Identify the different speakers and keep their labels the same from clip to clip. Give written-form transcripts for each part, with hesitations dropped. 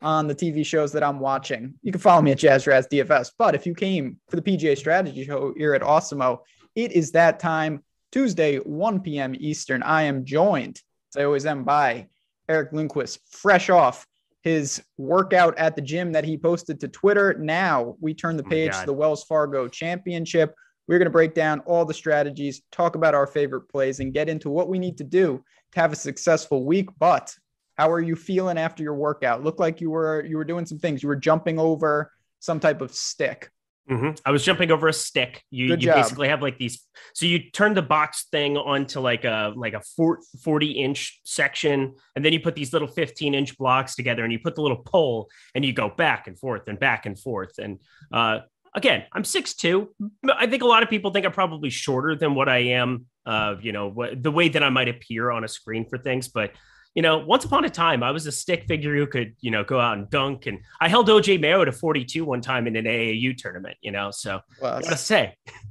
Speaker 1: on the TV shows that I'm watching. You can follow me at JazzRaz DFS. But if you came for the PGA Strategy Show here at Awesemo, it is that time, Tuesday, 1 p.m. Eastern. I am joined, as I always am, by Eric Lindquist, fresh off his workout at the gym that he posted to Twitter. Now we turn the page to the Wells Fargo Championship. We're going to break down all the strategies, talk about our favorite plays, and get into what we need to do to have a successful week. But how are you feeling after your workout? Looked like you were doing some things. You were jumping over some type of stick.
Speaker 2: Mm-hmm. I was jumping over a stick. You basically have like these. So you turn the box thing onto like a 40-inch section, and then you put these little 15-inch blocks together, and you put the little pole, and you go back and forth and back and forth. And again, I'm 6'2". I think a lot of people think I'm probably shorter than what I am. The way that I might appear on a screen for things, but. Once upon a time, I was a stick figure who could, go out and dunk. And I held OJ Mayo to 42 one time in an AAU tournament, so I gotta say,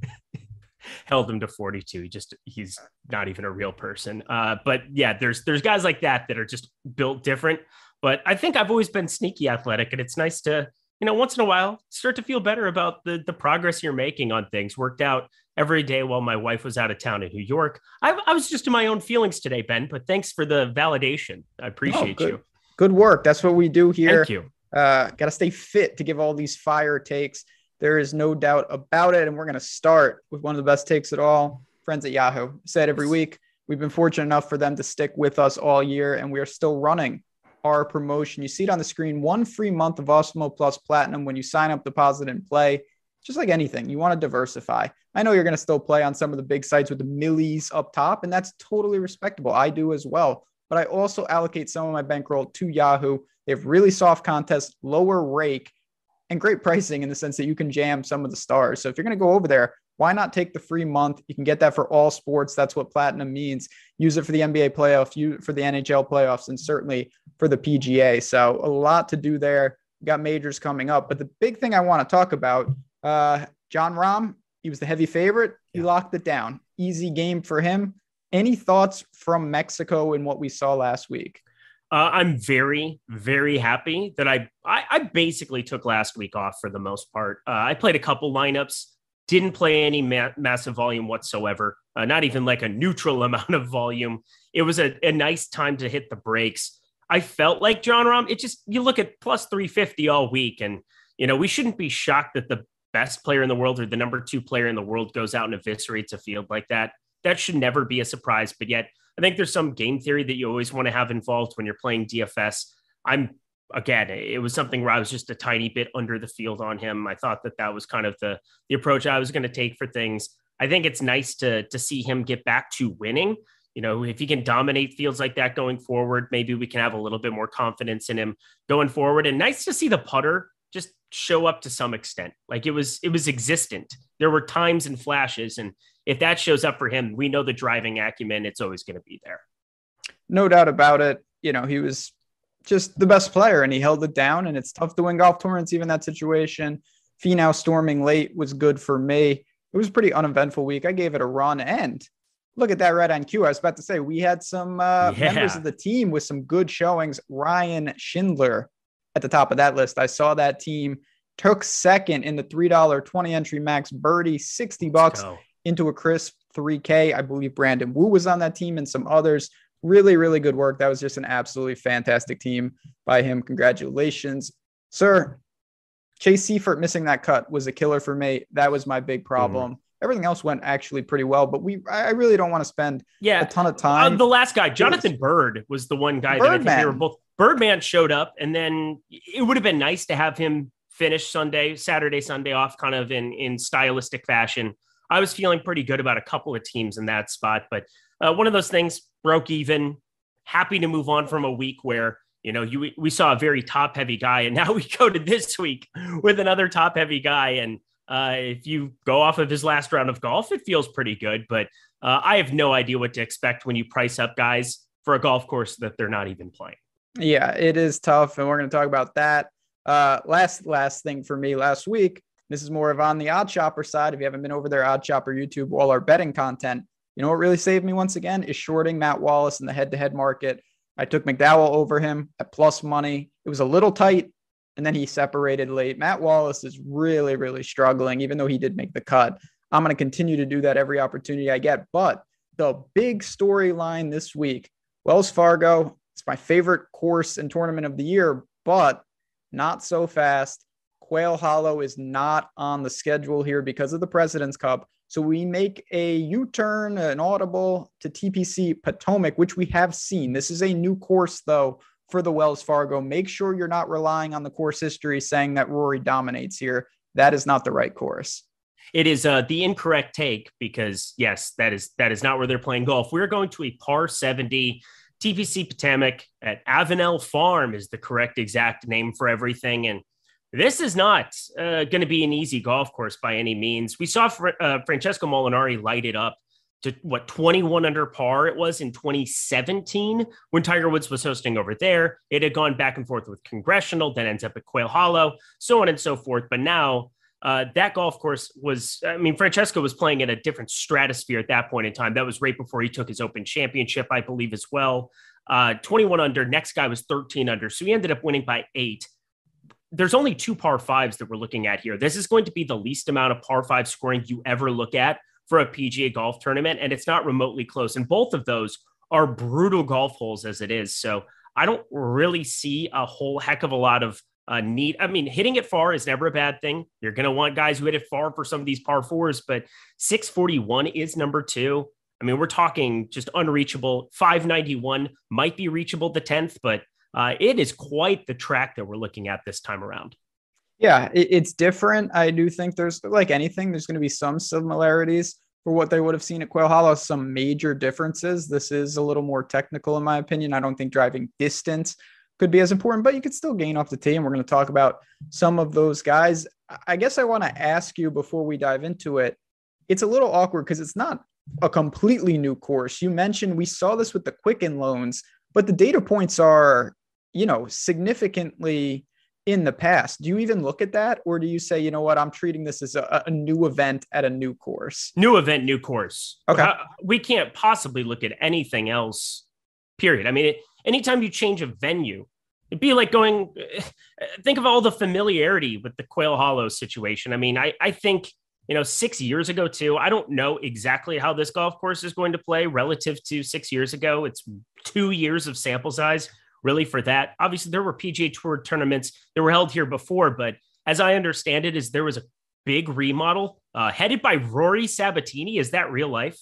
Speaker 2: held him to 42. He's not even a real person. But yeah, there's guys like that are just built different. But I think I've always been sneaky athletic, and it's nice to, once in a while, start to feel better about the progress you're making on things. Worked out every day while my wife was out of town in New York. I was just in my own feelings today, Ben, but thanks for the validation. I appreciate you.
Speaker 1: Good work. That's what we do here.
Speaker 2: Thank you.
Speaker 1: Got to stay fit to give all these fire takes. There is no doubt about it. And we're going to start with one of the best takes at all. Friends at Yahoo said every week, we've been fortunate enough for them to stick with us all year, and we are still running our promotion. You see it on the screen, 1 free month of Awesemo Plus Platinum when you sign up, deposit, and play. Just like anything, you want to diversify. I know you're going to still play on some of the big sites with the millies up top, and that's totally respectable. I do as well. But I also allocate some of my bankroll to Yahoo. They have really soft contests, lower rake, and great pricing in the sense that you can jam some of the stars. So if you're going to go over there, why not take the free month? You can get that for all sports. That's what Platinum means. Use it for the NBA playoff, for the NHL playoffs, and certainly for the PGA. So a lot to do there. We've got majors coming up. But the big thing I want to talk about, Jon Rahm, he was the heavy favorite. He locked it down. Easy game for him. Any thoughts from Mexico in what we saw last week?
Speaker 2: I'm very, very happy that I basically took last week off for the most part. I played a couple lineups, didn't play any massive volume whatsoever, not even like a neutral amount of volume. It was a nice time to hit the brakes. I felt like Jon Rahm, you look at plus 350 all week, and, we shouldn't be shocked that the best player in the world or the number 2 player in the world goes out and eviscerates a field like that. That should never be a surprise. But yet I think there's some game theory that you always want to have involved when you're playing DFS. It was something where I was just a tiny bit under the field on him. I thought that was kind of the approach I was going to take for things. I think it's nice to see him get back to winning. If he can dominate fields like that going forward, maybe we can have a little bit more confidence in him going forward. And nice to see the putter just show up to some extent. Like it was existent. There were times and flashes. And if that shows up for him, we know the driving acumen, it's always going to be there.
Speaker 1: No doubt about it. He was just the best player and he held it down, and it's tough to win golf tournaments, even that situation. Finau storming late was good for me. It was a pretty uneventful week. I gave it a run, and look at that red on cue. I was about to say, we had some members of the team with some good showings. Ryan Schindler at the top of that list. I saw that team took second in the $3 20 entry max birdie, $60 into a crisp 3K. I believe Brandon Wu was on that team and some others. Really, really good work. That was just an absolutely fantastic team by him. Congratulations, sir. Chase Seifert missing that cut was a killer for me. That was my big problem. Everything else went actually pretty well, but I really don't want to spend a ton of time.
Speaker 2: The last guy, Jonathan Bird, was the one guy that I think they were both. Birdman showed up, and then it would have been nice to have him finish Saturday, Sunday off kind of in stylistic fashion. I was feeling pretty good about a couple of teams in that spot, but one of those things broke even. Happy to move on from a week where, we saw a very top heavy guy, and now we go to this week with another top heavy guy. And if you go off of his last round of golf, it feels pretty good, but I have no idea what to expect when you price up guys for a golf course that they're not even playing.
Speaker 1: Yeah, it is tough, and we're going to talk about that. Last thing for me last week, this is more of on the Odd Shopper side. If you haven't been over there, Odd Shopper YouTube, all our betting content. You know what really saved me once again is shorting Matt Wallace in the head-to-head market. I took McDowell over him at plus money. It was a little tight, and then he separated late. Matt Wallace is really, really struggling, even though he did make the cut. I'm going to continue to do that every opportunity I get. But the big storyline this week, Wells Fargo, it's my favorite course and tournament of the year, but not so fast. Quail Hollow is not on the schedule here because of the President's Cup. So we make a U-turn, an audible to TPC Potomac, which we have seen. This is a new course, though, for the Wells Fargo. Make sure you're not relying on the course history saying that Rory dominates here. That is not the right course.
Speaker 2: It is the incorrect take because, yes, that is not where they're playing golf. We're going to a par 70. TPC Potomac at Avenel Farm is the correct exact name for everything. And this is not going to be an easy golf course by any means. We saw Francesco Molinari light it up to 21 under par it was in 2017 when Tiger Woods was hosting over there. It had gone back and forth with Congressional, then ends up at Quail Hollow, so on and so forth. But now that golf course was, Francesco was playing in a different stratosphere at that point in time. That was right before he took his Open Championship, I believe, as well. 21 under, next guy was 13 under. So he ended up winning by 8. There's only 2 par 5s that we're looking at here. This is going to be the least amount of par 5 scoring you ever look at for a PGA golf tournament, and it's not remotely close. And both of those are brutal golf holes as it is. So I don't really see a whole heck of a lot of need. Hitting it far is never a bad thing. You're going to want guys who hit it far for some of these par 4s, but 641 is number 2. We're talking just unreachable. 591 might be reachable the 10th, but it is quite the track that we're looking at this time around.
Speaker 1: Yeah, it's different. I do think there's, like anything, there's going to be some similarities for what they would have seen at Quail Hollow, some major differences. This is a little more technical, in my opinion. I don't think driving distance could be as important, but you could still gain off the tee, and we're going to talk about some of those guys. I guess I want to ask you before we dive into it, it's a little awkward because it's not a completely new course. You mentioned we saw this with the Quicken Loans, but the data points are, significantly in the past. Do you even look at that? Or do you say, you know what, I'm treating this as a new event at a new course?
Speaker 2: New event, new course.
Speaker 1: Okay.
Speaker 2: We can't possibly look at anything else, period. Anytime you change a venue, it'd be like think of all the familiarity with the Quail Hollow situation. I think, 6 years ago too, I don't know exactly how this golf course is going to play relative to 6 years ago. It's 2 years of sample size really for that. Obviously there were PGA Tour tournaments that were held here before, but as I understand it, there was a big remodel headed by Rory Sabatini. Is that real life?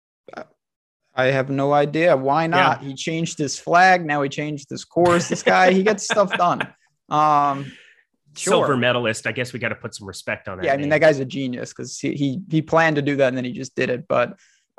Speaker 1: I have no idea. Why not? Yeah. He changed his flag. Now he changed his course. This guy, he gets stuff done. Sure.
Speaker 2: Silver medalist. I guess we got to put some respect on that.
Speaker 1: Yeah, that guy's a genius because he planned to do that and then he just did it. But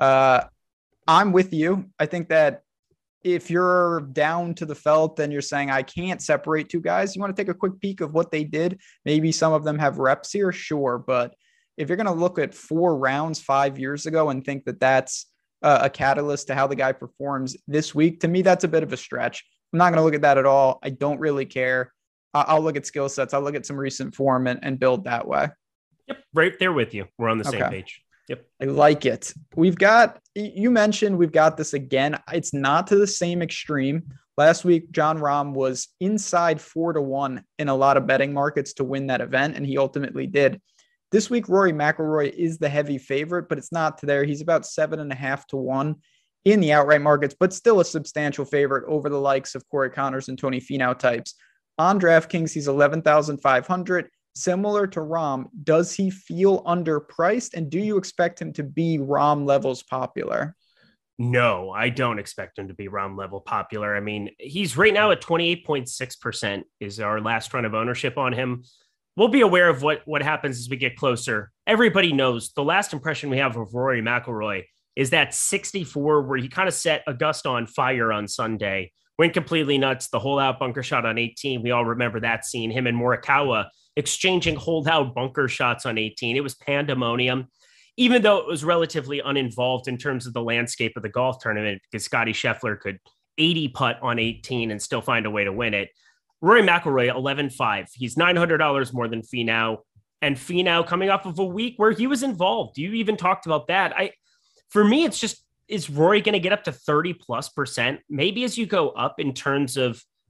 Speaker 1: I'm with you. I think that if you're down to the felt and you're saying, I can't separate 2 guys, you want to take a quick peek of what they did. Maybe some of them have reps here, sure. But if you're going to look at 4 rounds 5 years ago and think that that's a catalyst to how the guy performs this week, to me, that's a bit of a stretch. I'm not going to look at that at all. I don't really care. I'll look at skill sets. I'll look at some recent form and build that way.
Speaker 2: Yep. Right there with you. We're on the same page. Yep.
Speaker 1: I like it. You mentioned we've got this again. It's not to the same extreme. Last week, Jon Rahm was inside 4-1 in a lot of betting markets to win that event, and he ultimately did. This week, Rory McIlroy is the heavy favorite, but it's not to there. He's about 7.5 to 1 in the outright markets, but still a substantial favorite over the likes of Corey Connors and Tony Finau types. On DraftKings, he's 11,500. Similar to Rahm, does he feel underpriced? And do you expect him to be Rahm levels popular?
Speaker 2: No, I don't expect him to be Rahm level popular. He's right now at 28.6% is our last run of ownership on him. We'll be aware of what happens as we get closer. Everybody knows the last impression we have of Rory McIlroy is that 64 where he kind of set Augusta on fire on Sunday, went completely nuts, the hole out bunker shot on 18. We all remember that scene, him and Morikawa exchanging hold out bunker shots on 18. It was pandemonium, even though it was relatively uninvolved in terms of the landscape of the golf tournament because Scotty Scheffler could 80 putt on 18 and still find a way to win it. Rory McIlroy, 11.5. He's $900 more than Finau, and Finau coming off of a week where he was involved. You even talked about that. For me, it's just, is Rory going to get up to 30+%? Maybe as you go up in terms of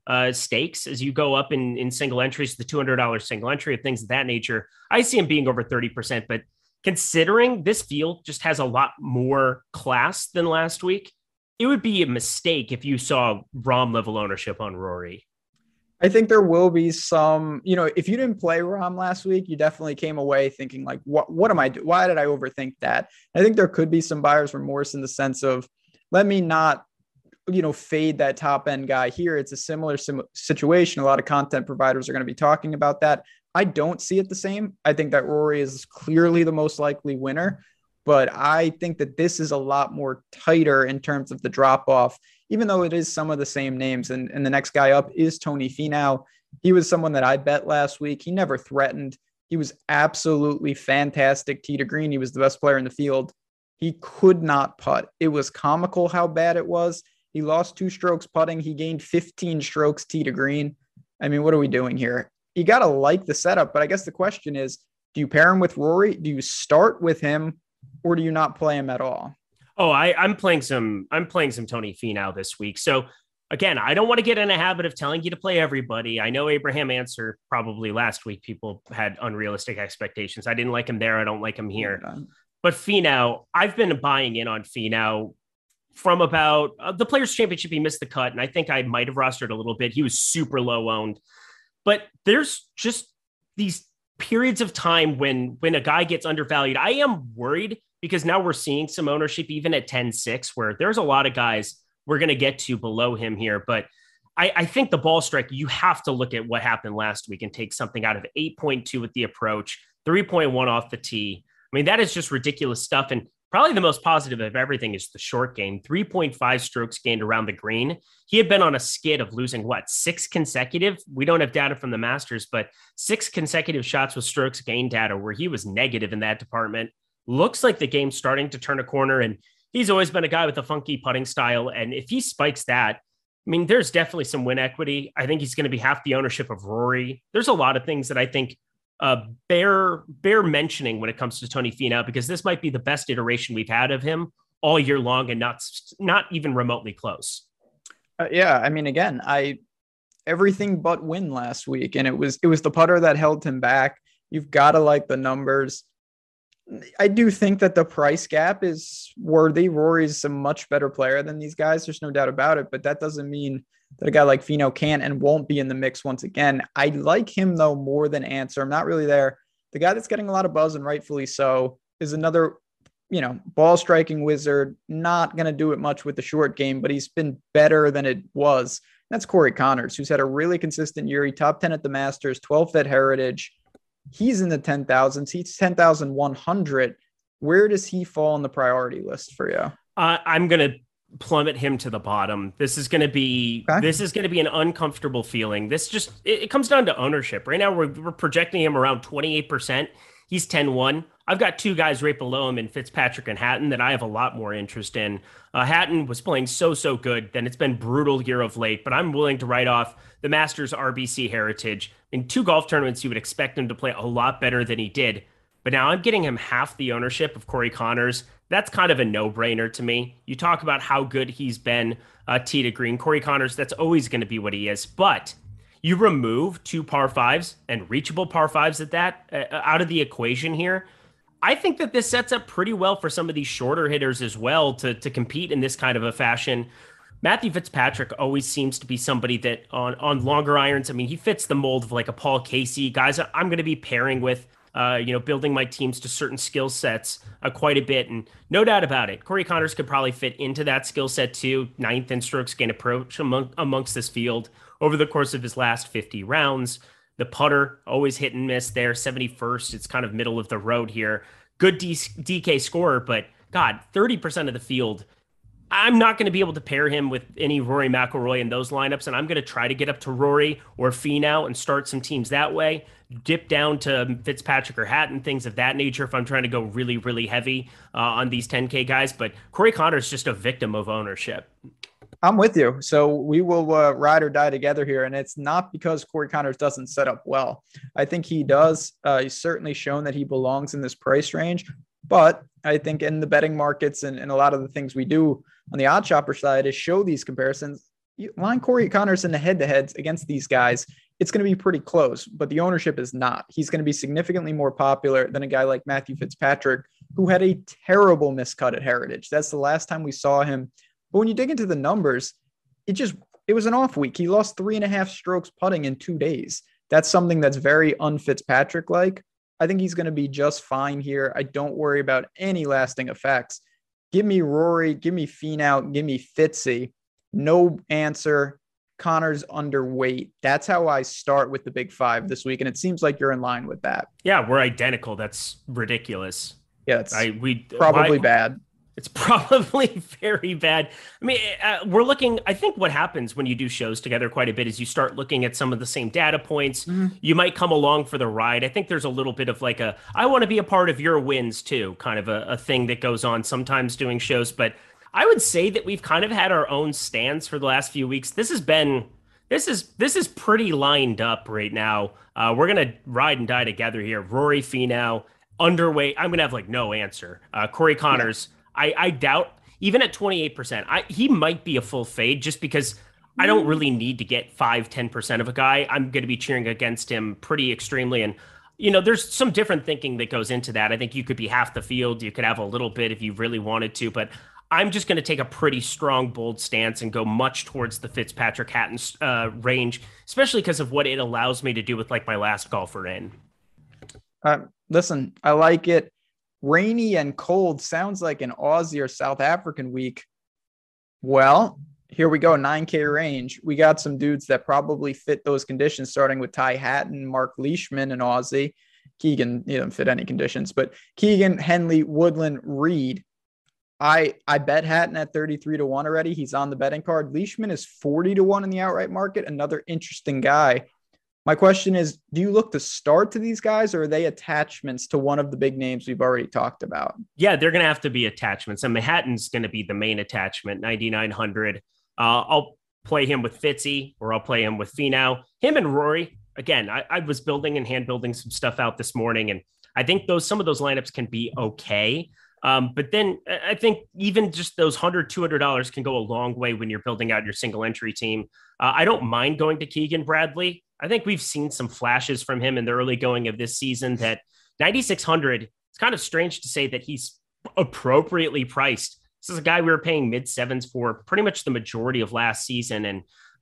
Speaker 2: stakes as you go up in single entries, the $200 single entry, things of that nature. I see him being over 30%, but considering this field just has a lot more class than last week, it would be a mistake if you saw Rahm level ownership on Rory.
Speaker 1: I think there will be some, if you didn't play Rahm last week, you definitely came away thinking like, what am I doing? Why did I overthink that? I think there could be some buyer's remorse in the sense of, let me not, fade that top end guy here. It's a similar situation. A lot of content providers are going to be talking about that. I don't see it the same. I think that Rory is clearly the most likely winner, but I think that this is a lot more tighter in terms of the drop off, even though it is some of the same names. And the next guy up is Tony Finau. He was someone that I bet last week. He never threatened. He was absolutely fantastic tee to green. He was the best player in the field. He could not putt. It was comical how bad it was. He lost 2 strokes putting. He gained 15 strokes tee to green. I mean, what are we doing here? You got to like the setup, but I guess the question is, do you pair him with Rory? Do you start with him, or do you not play him at all?
Speaker 2: Oh, I'm playing some Tony Finau this week. So again, I don't want to get in a habit of telling you to play everybody. I know Abraham Answer probably last week, people had unrealistic expectations. I didn't like him there. I don't like him here. But Finau, I've been buying in on Finau from about the Players Championship. He missed the cut, and I think I might have rostered a little bit. He was super low owned. But there's just these periods of time when a guy gets undervalued. I am worried because now we're seeing some ownership even at 10-6, where there's a lot of guys we're going to get to below him here. But I think the ball strike, you have to look at what happened last week and take something out of 8.2 with the approach, 3.1 off the tee. I mean, that is just ridiculous stuff. And probably the most positive of everything is the short game, 3.5 strokes gained around the green. He had been on a skid of losing 6 consecutive. We don't have data from the Masters, but 6 consecutive shots with strokes gained data where he was negative in that department. Looks like the game's starting to turn a corner, and he's always been a guy with a funky putting style. And if he spikes that, I mean, there's definitely some win equity. I think he's going to be half the ownership of Rory. There's a lot of things that I think bear mentioning when it comes to Tony Finau, because this might be the best iteration we've had of him all year long, and not even remotely close.
Speaker 1: Yeah, I mean, again, everything but win last week, and it was the putter that held him back. You've got to like the numbers. I do think that the price gap is worthy. Rory's a much better player than these guys. There's no doubt about it, but that doesn't mean that a guy like Finau can and won't be in the mix once again. I like him, though, more than Answer. I'm not really there. The guy that's getting a lot of buzz, and rightfully so, is another, ball striking wizard. Not going to do it much with the short game, but he's been better than it was. That's Corey Connors, who's had a really consistent year. He top 10 at the Masters, 12th at Heritage. He's in the 10,000s. He's 10,100. Where does he fall on the priority list for you?
Speaker 2: I'm going to plummet him to the bottom. This is going to be an uncomfortable feeling. It comes down to ownership. Right now we're projecting him around 28%. He's 10-1. I've got 2 guys right below him in Fitzpatrick and Hatton that I have a lot more interest in. Hatton was playing so good. Then it's been brutal year of late, but I'm willing to write off the Masters RBC Heritage. In 2 golf tournaments, you would expect him to play a lot better than he did. But now I'm getting him half the ownership of Corey Connors. That's kind of a no-brainer to me. You talk about how good he's been tee to green. Corey Connors, that's always going to be what he is. But you remove 2 par 5s and reachable par 5s at that out of the equation here. I think that this sets up pretty well for some of these shorter hitters as well to compete in this kind of a fashion. Matthew Fitzpatrick always seems to be somebody that on longer irons, I mean, he fits the mold of like a Paul Casey. Guys I'm going to be pairing with, building my teams to certain skill sets quite a bit. And no doubt about it, Corey Connors could probably fit into that skill set too. 9th in strokes gained approach amongst this field over the course of his last 50 rounds. The putter, always hit and miss there, 71st. It's kind of middle of the road here. Good DK scorer, but God, 30% of the field. I'm not going to be able to pair him with any Rory McIlroy in those lineups, and I'm going to try to get up to Rory or Finau and start some teams that way. Dip down to Fitzpatrick or Hatton, things of that nature if I'm trying to go really, really heavy on these 10K guys. But Corey Connors is just a victim of ownership.
Speaker 1: I'm with you. So we will ride or die together here. And it's not because Corey Connors doesn't set up well. I think he does. He's certainly shown that he belongs in this price range. But I think in the betting markets and a lot of the things we do on the odd shopper side is show these comparisons. You line Corey Connors in the head-to-heads against these guys, it's going to be pretty close, but the ownership is not. He's going to be significantly more popular than a guy like Matthew Fitzpatrick, who had a terrible miscut at Heritage. That's the last time we saw him. But when you dig into the numbers, it was an off week. He lost 3.5 strokes putting in 2 days. That's something that's very un-Fitzpatrick-like. I think he's going to be just fine here. I don't worry about any lasting effects. Give me Rory, give me Finau, give me Fitzy. No answer. Connor's underweight. That's how I start with the big five this week. And it seems like you're in line with that.
Speaker 2: Yeah, we're identical. That's ridiculous.
Speaker 1: Yeah, it's probably bad.
Speaker 2: It's probably very bad. I mean, we're looking, I think what happens when you do shows together quite a bit is you start looking at some of the same data points. Mm-hmm. You might come along for the ride. I think there's a little bit of like I want to be a part of your wins too, kind of a thing that goes on sometimes doing shows. But I would say that we've kind of had our own stands for the last few weeks. This is pretty lined up right now. We're going to ride and die together here. Rory Finau, underweight. I'm going to have like no answer. Corey Connors, yeah. I doubt, even at 28%, he might be a full fade just because I don't really need to get 5-10% of a guy. I'm going to be cheering against him pretty extremely. And, there's some different thinking that goes into that. I think you could be half the field. You could have a little bit if you really wanted to, but I'm just going to take a pretty strong, bold stance and go much towards the Fitzpatrick Hatton range, especially because of what it allows me to do with like my last golfer in.
Speaker 1: Listen, I like it. Rainy and cold sounds like an Aussie or South African week. Well, here we go. 9K range. We got some dudes that probably fit those conditions, starting with Ty Hatton, Mark Leishman, and Aussie. Keegan, he doesn't fit any conditions, but Keegan, Henley, Woodland, Reed. I bet Hatton at 33-1 already. He's on the betting card. Leishman is 40-1 in the outright market. Another interesting guy. My question is, do you look to start to these guys, or are they attachments to one of the big names we've already talked about?
Speaker 2: Yeah, they're going to have to be attachments. And Hatton's going to be the main attachment, 9,900. I'll play him with Fitzy, or I'll play him with Finau. Him and Rory, again, I was building and hand building some stuff out this morning, and I think some of those lineups can be okay. But then I think even just those $100, $200 can go a long way when you're building out your single entry team. I don't mind going to Keegan Bradley. I think we've seen some flashes from him in the early going of this season that 9,600, it's kind of strange to say that he's appropriately priced. This is a guy we were paying mid-sevens for pretty much the majority of last season. And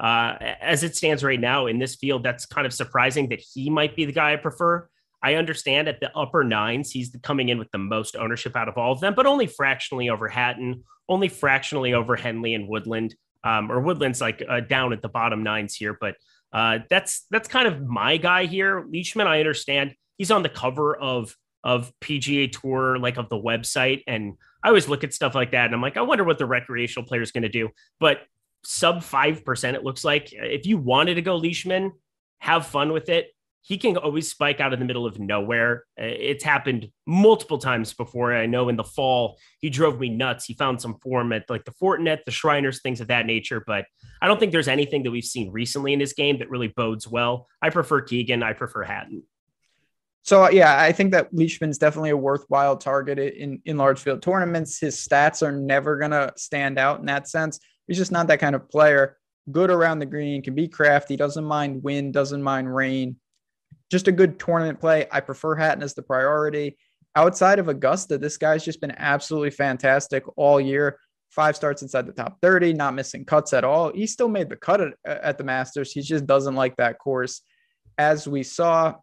Speaker 2: as it stands right now in this field, that's kind of surprising that he might be the guy I prefer. I understand at the upper nines, he's coming in with the most ownership out of all of them, but only fractionally over Hatton, only fractionally over Henley and Woodland, or Woodland's like down at the bottom nines here. But that's kind of my guy here. Leishman, I understand he's on the cover of PGA Tour, like of the website. And I always look at stuff like that. And I'm like, I wonder what the recreational player is going to do. But sub 5%, it looks like. If you wanted to go Leishman, have fun with it. He can always spike out of the middle of nowhere. It's happened multiple times before. I know in the fall, he drove me nuts. He found some form at like the Fortinet, the Shriners, things of that nature. But I don't think there's anything that we've seen recently in his game that really bodes well. I prefer Keegan. I prefer Hatton.
Speaker 1: So, yeah, I think that Leishman's definitely a worthwhile target in large field tournaments. His stats are never going to stand out in that sense. He's just not that kind of player. Good around the green, can be crafty, doesn't mind wind, doesn't mind rain. Just a good tournament play. I prefer Hatton as the priority. Outside of Augusta, this guy's just been absolutely fantastic all year. 5 starts inside the top 30, not missing cuts at all. He still made the cut at the Masters. He just doesn't like that course. As we saw,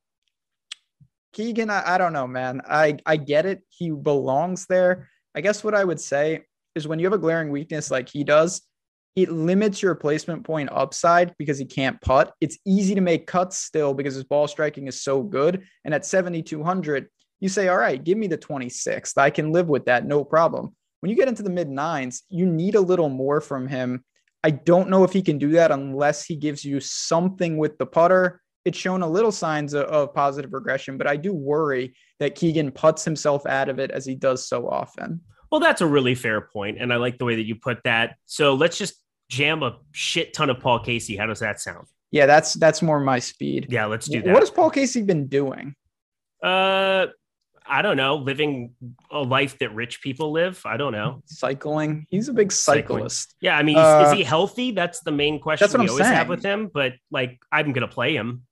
Speaker 1: Keegan, I don't know, man. I get it. He belongs there. I guess what I would say is when you have a glaring weakness like he does, it limits your placement point upside because he can't putt. It's easy to make cuts still because his ball striking is so good. And at 7,200, you say, all right, give me the 26th. I can live with that. No problem. When you get into the mid nines, you need a little more from him. I don't know if he can do that unless he gives you something with the putter. It's shown a little signs of positive regression, but I do worry that Keegan putts himself out of it as he does so often.
Speaker 2: Well, that's a really fair point, and I like the way that you put that. So let's just jam a shit ton of Paul Casey. How does that sound?
Speaker 1: Yeah, that's more my speed.
Speaker 2: Yeah, let's do that.
Speaker 1: What has Paul Casey been doing?
Speaker 2: I I don't know, living a life that rich people live. I don't know.
Speaker 1: Cycling. He's a big cyclist.
Speaker 2: Yeah, I mean, is he healthy? That's the main question we always have with him. But like, I'm going to play him.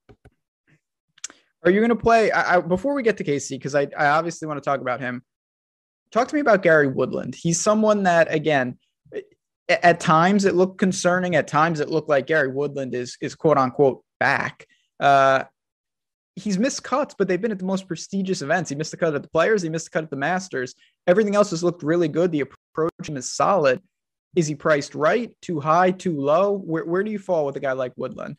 Speaker 1: Are you going to play? Before we get to Casey, because I obviously want to talk about him. Talk to me about Gary Woodland. He's someone that, again, at times it looked concerning. At times it looked like Gary Woodland is quote unquote back. He's missed cuts, but they've been at the most prestigious events. He missed the cut at the Players. He missed the cut at the Masters. Everything else has looked really good. The approach is solid. Is he priced right? Too high? Too low? Where do you fall with a guy like Woodland?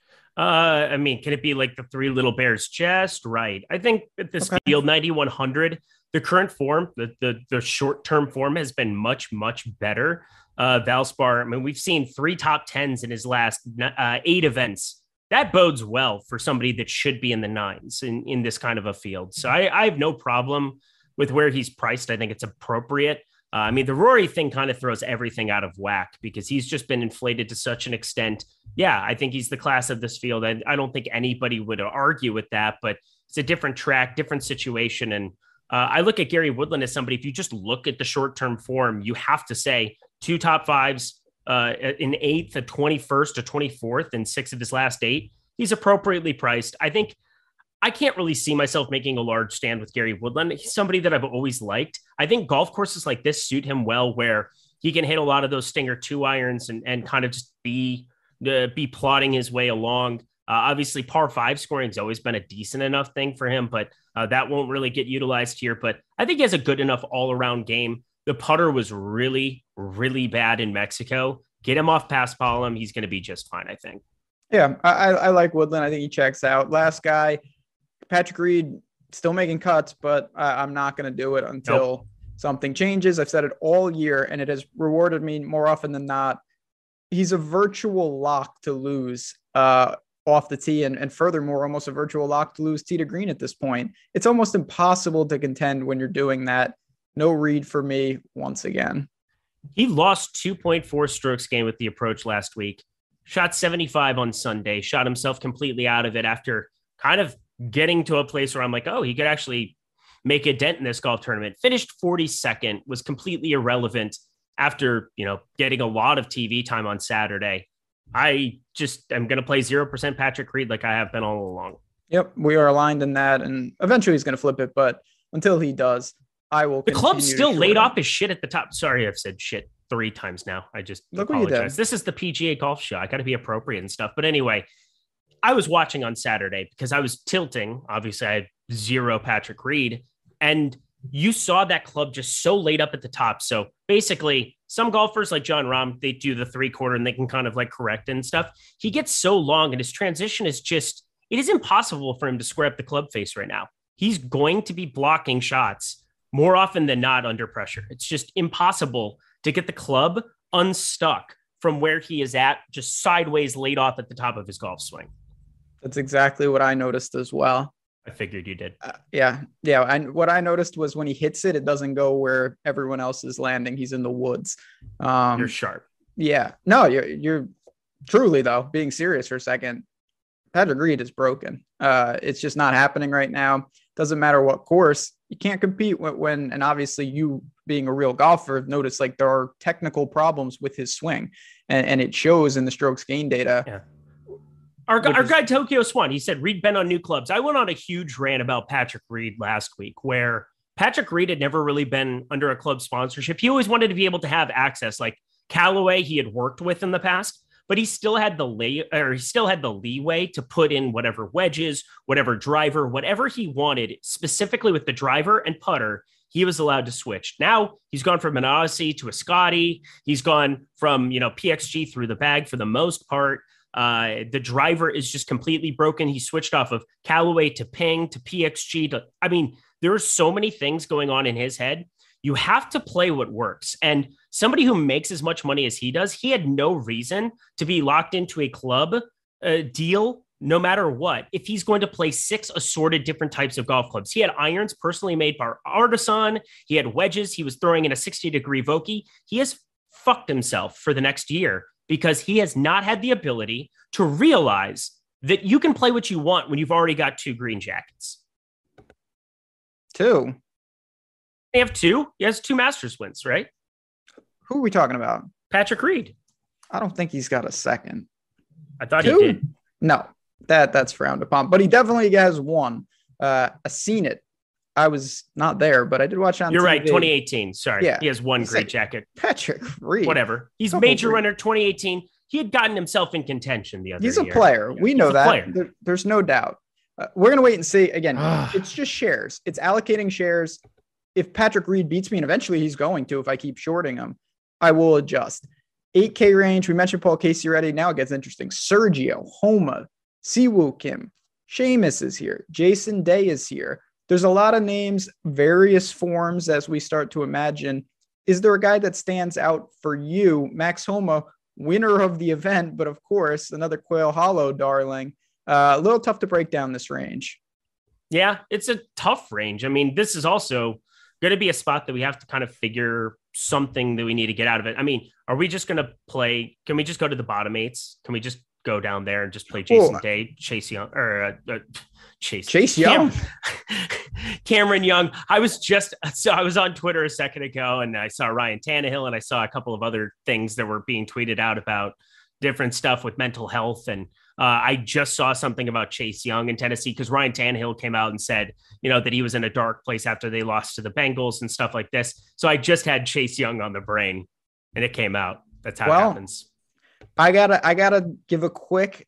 Speaker 2: I mean, can it be like the Three Little Bears just right? I think at this field, 9,100, the current form, the short-term form has been much, much better. Valspar, I mean, we've seen 3 top 10s in his last 8 events. That bodes well for somebody that should be in the 9s in this kind of a field. So I have no problem with where he's priced. I think it's appropriate. I mean, the Rory thing kind of throws everything out of whack because he's just been inflated to such an extent. Yeah, I think he's the class of this field. And I don't think anybody would argue with that, but it's a different track, different situation. And I look at Gary Woodland as somebody, if you just look at the short-term form, you have to say 2 top 5s, in 8th, a 21st, a 24th, and 6 of his last 8. He's appropriately priced. I think I can't really see myself making a large stand with Gary Woodland. He's somebody that I've always liked. I think golf courses like this suit him well, where he can hit a lot of those Stinger 2 irons and kind of just be plodding his way along. Obviously, par 5 scoring has always been a decent enough thing for him, but that won't really get utilized here. But I think he has a good enough all-around game. The putter was really, really bad in Mexico. Get him off Paspalum. He's going to be just fine, I think.
Speaker 1: Yeah, I like Woodland. I think he checks out. Last guy, Patrick Reed, still making cuts, but I'm not going to do it until something changes. I've said it all year, and it has rewarded me more often than not. He's a virtual lock to lose off the tee, and furthermore, almost a virtual lock to lose tee to green at this point. It's almost impossible to contend when you're doing that. No Reed for me once again.
Speaker 2: He lost 2.4 strokes gained with the approach last week. Shot 75 on Sunday. Shot himself completely out of it after kind of getting to a place where I'm like, oh, he could actually make a dent in this golf tournament. Finished 42nd, was completely irrelevant after, getting a lot of TV time on Saturday. I just am going to play 0% Patrick Reed like I have been all along.
Speaker 1: Yep, we are aligned in that, and eventually he's going to flip it, but until he does, I will.
Speaker 2: The club's still laid off his shit at the top. Sorry, I've said shit 3 times now. I just apologize. This is the PGA golf show. I got to be appropriate and stuff. But anyway, I was watching on Saturday because I was tilting. Obviously, I had 0 Patrick Reed, and you saw that club just so laid up at the top. So basically, some golfers like Jon Rahm, they do the 3/4 and they can kind of like correct and stuff. He gets so long, and his transition is just, it is impossible for him to square up the club face right now. He's going to be blocking shots more often than not under pressure. It's just impossible to get the club unstuck from where he is at, just sideways laid off at the top of his golf swing.
Speaker 1: That's exactly what I noticed as well.
Speaker 2: I figured you did.
Speaker 1: Yeah. And what I noticed was when he hits it, it doesn't go where everyone else is landing. He's in the woods.
Speaker 2: You're sharp.
Speaker 1: Yeah. No, you're truly, though, being serious for a second. Patrick Reed is broken. It's just not happening right now. Doesn't matter what course. You can't compete when, and obviously you being a real golfer have noticed like there are technical problems with his swing, and it shows in the strokes gain data.
Speaker 2: Yeah. Our guy Tokyo Swan, he said Reed been on new clubs. I went on a huge rant about Patrick Reed last week, where Patrick Reed had never really been under a club sponsorship. He always wanted to be able to have access, like Callaway he had worked with in the past, but he still had the leeway to put in whatever wedges, whatever driver, whatever he wanted, specifically with the driver and putter. He was allowed to switch. Now he's gone from an Odyssey to a Scotty. He's gone from, PXG through the bag for the most part. The driver is just completely broken. He switched off of Callaway to Ping to PXG. There are so many things going on in his head. You have to play what works. And somebody who makes as much money as he does, he had no reason to be locked into a club deal no matter what. If he's going to play 6 assorted different types of golf clubs, he had irons personally made by Artisan. He had wedges. He was throwing in a 60-degree Vokey. He has fucked himself for the next year because he has not had the ability to realize that you can play what you want when you've already got 2 green jackets.
Speaker 1: 2.
Speaker 2: They have two. He has two Masters wins, right?
Speaker 1: Who are we talking about?
Speaker 2: Patrick Reed.
Speaker 1: I don't think he's got a second.
Speaker 2: I thought
Speaker 1: Two?
Speaker 2: he did.
Speaker 1: No, that's frowned upon. But he definitely has one. I seen it. I was not there, but I did watch on
Speaker 2: You're
Speaker 1: TV.
Speaker 2: right, 2018. Sorry.
Speaker 1: Yeah.
Speaker 2: He has one great jacket.
Speaker 1: Patrick Reed.
Speaker 2: Whatever. He's
Speaker 1: Couple
Speaker 2: major
Speaker 1: Reed.
Speaker 2: winner 2018. He had gotten himself in contention the other year.
Speaker 1: He's a player. We know that. There's no doubt. We're going to wait and see. Again, it's just shares. It's allocating shares. If Patrick Reed beats me, and eventually he's going to, if I keep shorting him, I will adjust. 8K range. We mentioned Paul Casey already. Now it gets interesting. Sergio, Homa, Siwoo Kim, Seamus is here. Jason Day is here. There's a lot of names, various forms as we start to imagine. Is there a guy that stands out for you? Max Homa, winner of the event, but of course, another Quail Hollow darling. A little tough to break down this range.
Speaker 2: Yeah, it's a tough range. I mean, this is also going to be a spot that we have to kind of figure something that we need to get out of it. I mean, are we just going to play? Can we just go to the bottom eights? Can we just go down there and just play Jason Day, Chase Young, or Chase Young, Cameron Young? I was on Twitter a second ago and I saw Ryan Tannehill and I saw a couple of other things that were being tweeted out about different stuff with mental health. And I just saw something about Chase Young in Tennessee because Ryan Tannehill came out and said, that he was in a dark place after they lost to the Bengals and stuff like this. So I just had Chase Young on the brain and it came out. That's how it happens.
Speaker 1: I gotta give a quick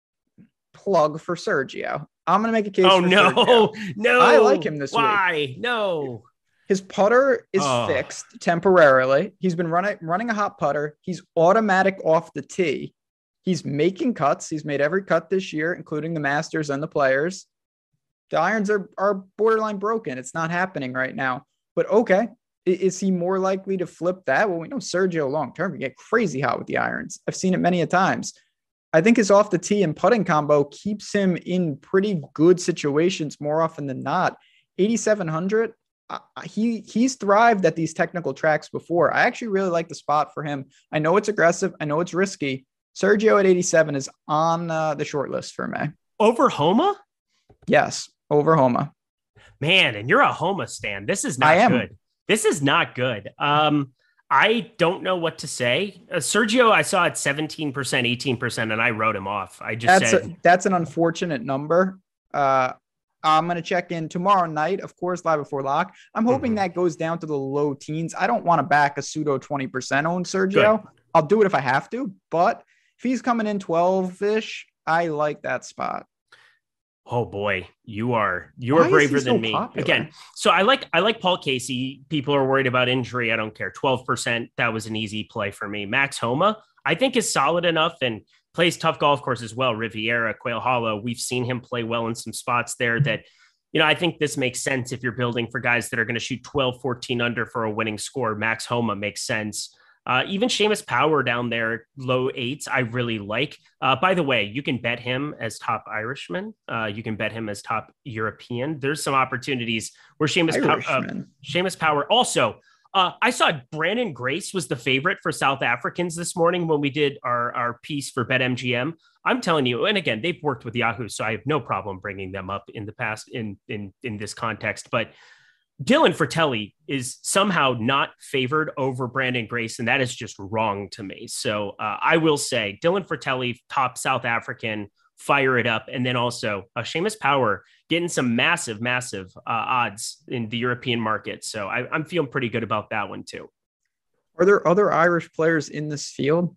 Speaker 1: plug for Sergio. I'm gonna make a case. Oh,
Speaker 2: no.
Speaker 1: I like him this week.
Speaker 2: Why? No.
Speaker 1: His putter is fixed temporarily. He's been running a hot putter. He's automatic off the tee. He's making cuts. He's made every cut this year, including the Masters and the Players. The irons are borderline broken. It's not happening right now. But okay, is he more likely to flip that? Well, we know Sergio long-term can get crazy hot with the irons. I've seen it many a times. I think his off the tee and putting combo keeps him in pretty good situations more often than not. 8,700. He's thrived at these technical tracks before. I actually really like the spot for him. I know it's aggressive. I know it's risky. Sergio at 87 is on the short list for me.
Speaker 2: Over Homa?
Speaker 1: Yes, over Homa.
Speaker 2: Man, and you're a Homa stan. This is not good. This is not good. I don't know what to say. Sergio, I saw at 17%, 18%, and I wrote him off. That's
Speaker 1: an unfortunate number. I'm going to check in tomorrow night, of course, live before lock. I'm hoping that goes down to the low teens. I don't want to back a pseudo 20% on Sergio. Good. I'll do it if I have to, but if he's coming in 12-ish, I like that spot.
Speaker 2: Oh boy, you are braver than me.
Speaker 1: Popular?
Speaker 2: Again. So I like Paul Casey. People are worried about injury. I don't care. 12%. That was an easy play for me. Max Homa, I think is solid enough and plays tough golf course as well. Riviera, Quail Hollow. We've seen him play well in some spots there that, I think this makes sense if you're building for guys that are going to shoot 12, 14 under for a winning score. Max Homa makes sense. Even Seamus Power down there, low eights, I really like. By the way, you can bet him as top Irishman. You can bet him as top European. There's some opportunities where Seamus Power also. I saw Brandon Grace was the favorite for South Africans this morning when we did our piece for BetMGM. I'm telling you, and again, they've worked with Yahoo, so I have no problem bringing them up in the past in this context. But Dylan Fratelli is somehow not favored over Brandon Grace, and that is just wrong to me. So I will say Dylan Fratelli, top South African, fire it up. And then also Seamus Power getting some massive odds in the European market. So I'm feeling pretty good about that one too.
Speaker 1: Are there other Irish players in this field?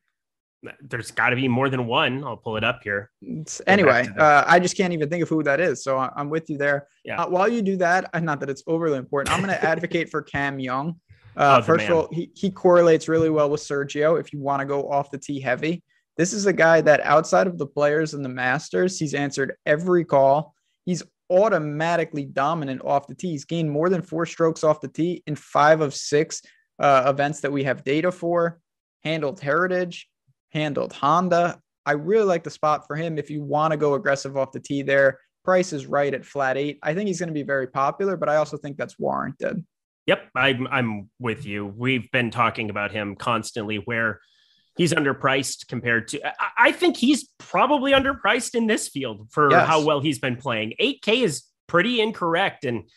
Speaker 2: There's got to be more than one. I'll pull it up here.
Speaker 1: Anyway, I just can't even think of who that is. So I'm with you there.
Speaker 2: Yeah.
Speaker 1: While you do that, not that it's overly important, I'm going to advocate for Cam Young. First of all, he correlates really well with Sergio. If you want to go off the tee heavy, this is a guy that outside of the Players and the Masters, he's answered every call. He's automatically dominant off the tee. He's gained more than 4 strokes off the tee in 5 of 6 events that we have data for. Handled Heritage, handled Honda. I really like the spot for him if you want to go aggressive off the tee there. Price is right at flat 8. I think he's going to be very popular, but I also think that's warranted.
Speaker 2: Yep, I'm with you. We've been talking about him constantly where he's underpriced compared to, I think he's probably underpriced in this field for how well he's been playing. 8K is pretty incorrect. And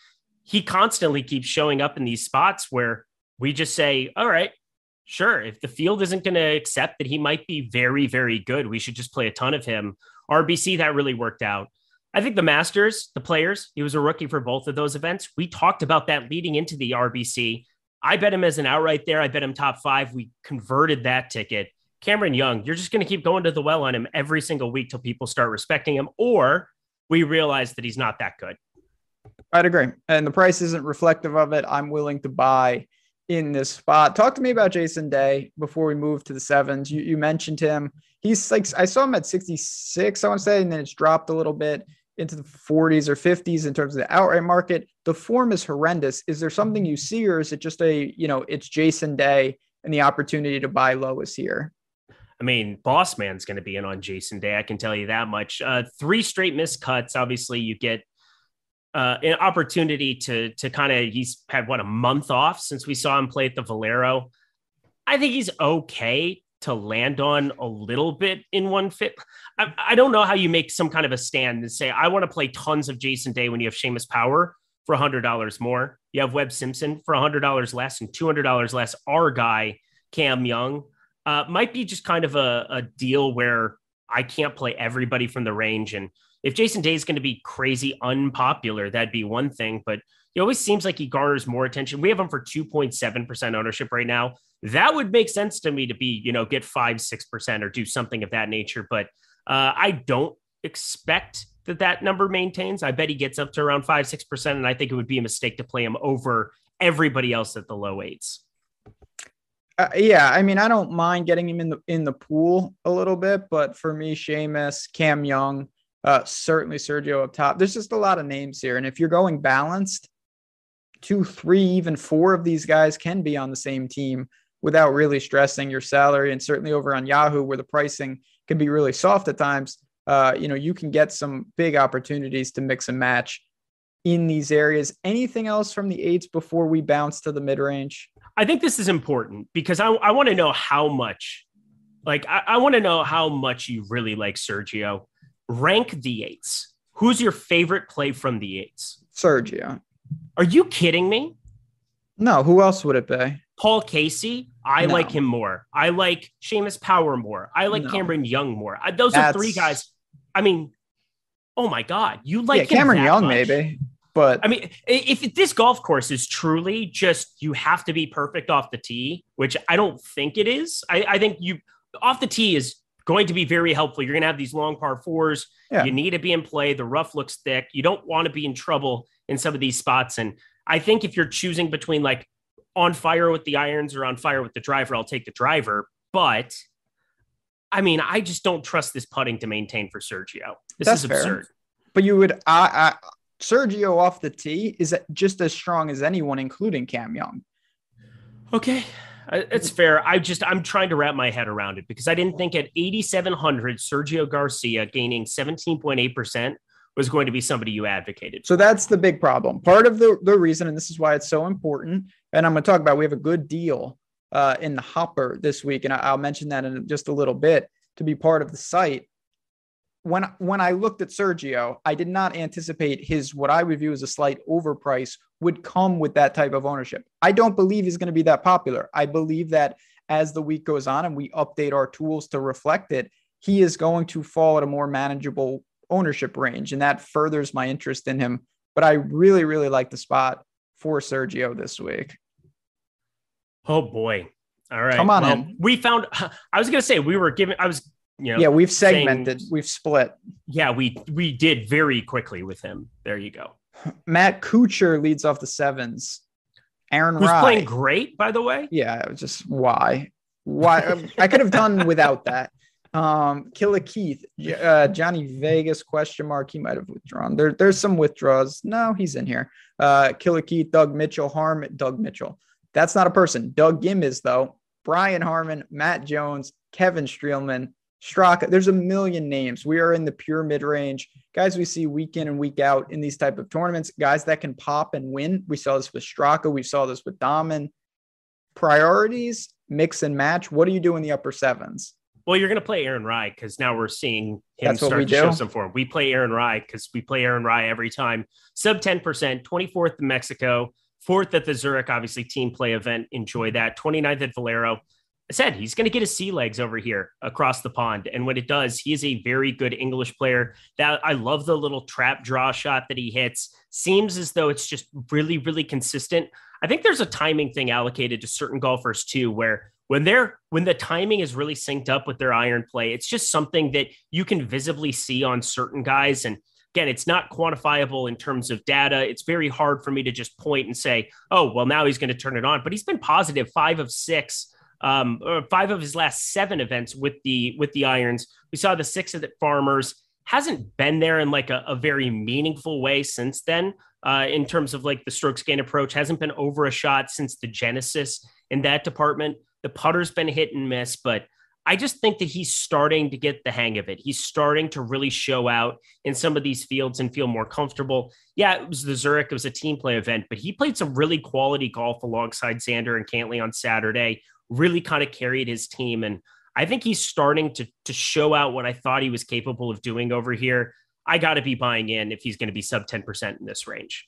Speaker 2: he constantly keeps showing up in these spots where we just say, all right, sure, if the field isn't going to accept that he might be very, very good, we should just play a ton of him. RBC, that really worked out. I think the Masters, the Players, he was a rookie for both of those events. We talked about that leading into the RBC. I bet him as an outright there. I bet him top 5. We converted that ticket. Cameron Young, you're just going to keep going to the well on him every single week till people start respecting him, or we realize that he's not that good.
Speaker 1: I'd agree. And the price isn't reflective of it. I'm willing to buy in this spot. Talk to me about Jason Day before we move to the sevens. You mentioned him. He's like, I saw him at 66, I want to say, and then it's dropped a little bit into the 40s or 50s in terms of the outright market. The form is horrendous. Is there something you see, or is it just it's Jason Day and the opportunity to buy low is here?
Speaker 2: I mean, Boss Man's going to be in on Jason Day. I can tell you that much. 3 straight missed cuts. Obviously, you get an opportunity to kind of, he's had a month off since we saw him play at the Valero. I think he's okay to land on a little bit in one fit. I don't know how you make some kind of a stand and say, I want to play tons of Jason Day when you have Seamus Power for $100 more. You have Webb Simpson for $100 less and $200 less. Our guy, Cam Young, might be just kind of a deal where I can't play everybody from the range. And if Jason Day is going to be crazy unpopular, that'd be one thing, but he always seems like he garners more attention. We have him for 2.7% ownership right now. That would make sense to me to be, get 5-6% or do something of that nature. But I don't expect that number maintains. I bet he gets up to around 5-6%. And I think it would be a mistake to play him over everybody else at the low 8s.
Speaker 1: Yeah, I mean, I don't mind getting him in the pool a little bit, but for me, Seamus, Cam Young, certainly Sergio up top. There's just a lot of names here, and if you're going balanced, 2, 3, even 4 of these guys can be on the same team without really stressing your salary. And certainly over on Yahoo, where the pricing can be really soft at times, you can get some big opportunities to mix and match in these areas. Anything else from the 8s before we bounce to the mid-range?
Speaker 2: I think this is important because I want to know how much, I want to know how much you really like Sergio. Rank the 8s. Who's your favorite play from the 8s?
Speaker 1: Sergio.
Speaker 2: Are you kidding me?
Speaker 1: No, who else would it be?
Speaker 2: Paul Casey. I like him more. I like Seamus Power more. I like Cameron Young more. Those are 3 guys. I mean, oh my God. You like him
Speaker 1: Cameron Young,
Speaker 2: much.
Speaker 1: maybe. But
Speaker 2: I mean, if this golf course is truly just, you have to be perfect off the tee, which I don't think it is. I think off the tee is going to be very helpful. You're going to have these long par 4s. Yeah. You need to be in play. The rough looks thick. You don't want to be in trouble in some of these spots. And I think if you're choosing between on fire with the irons or on fire with the driver, I'll take the driver. But I mean, I just don't trust this putting to maintain for Sergio. This is absurd.
Speaker 1: Fair. But you would, Sergio off the tee is just as strong as anyone, including Cam Young.
Speaker 2: Okay. It's fair. I'm trying to wrap my head around it because I didn't think at 8,700, Sergio Garcia gaining 17.8% was going to be somebody you advocated.
Speaker 1: So that's the big problem. Part of the reason, and this is why it's so important, and I'm going to talk about, we have a good deal in the hopper this week, and I'll mention that in just a little bit to be part of the site. When I looked at Sergio, I did not anticipate his, what I would view as a slight overprice, would come with that type of ownership. I don't believe he's going to be that popular. I believe that as the week goes on and we update our tools to reflect it, he is going to fall at a more manageable ownership range, and that furthers my interest in him. But I really, really like the spot for Sergio this week.
Speaker 2: Oh boy. All right.
Speaker 1: Come on in.
Speaker 2: We found, I was going to say, we've
Speaker 1: segmented, we've split.
Speaker 2: Yeah, we did very quickly with him. There you go.
Speaker 1: Matt Kuchar leads off the 7s. Aaron
Speaker 2: Who's
Speaker 1: Rai
Speaker 2: playing great, by the way.
Speaker 1: Yeah, just why I could have done without that. Killa Keith, Johnny Vegas ? He might have withdrawn. There's some withdrawals. No, he's in here. Killa Keith, Doug Mitchell, Doug Mitchell. That's not a person. Doug Gim is, though. Brian Harman, Matt Jones, Kevin Streelman, Straka. There's a million names. We are in the pure mid-range. Guys we see week in and week out in these type of tournaments. Guys that can pop and win. We saw this with Straka. We saw this with Dahmen. Priorities, mix and match. What do you do in the upper 7s?
Speaker 2: Well, you're going to play Aaron Rai because now we're seeing him
Speaker 1: That's
Speaker 2: start to show some form. We play Aaron Rai because we play Aaron Rai every time. Sub 10%, 24th in Mexico, 4th at the Zurich, obviously team play event. Enjoy that. 29th at Valero. I said he's going to get his sea legs over here across the pond. And when it does, he is a very good English player. That I love the little trap draw shot that he hits. Seems as though it's just really, really consistent. I think there's a timing thing allocated to certain golfers too, where when the timing is really synced up with their iron play, it's just something that you can visibly see on certain guys. And again, it's not quantifiable in terms of data. It's very hard for me to just point and say, oh, well, now he's going to turn it on. But he's been positive 5 of 6, or 5 of his last 7 events with the irons. We saw the 6 at Farmers. Hasn't been there in like a very meaningful way since then. In terms of like the strokes gain approach, hasn't been over a shot since the Genesis in that department. The putter's been hit and miss, but I just think that he's starting to get the hang of it. He's starting to really show out in some of these fields and feel more comfortable. Yeah, it was the Zurich. It was a team play event, but he played some really quality golf alongside Xander and Cantlay on Saturday, really kind of carried his team. And I think he's starting to show out what I thought he was capable of doing over here. I got to be buying in if he's going to be sub 10% in this range.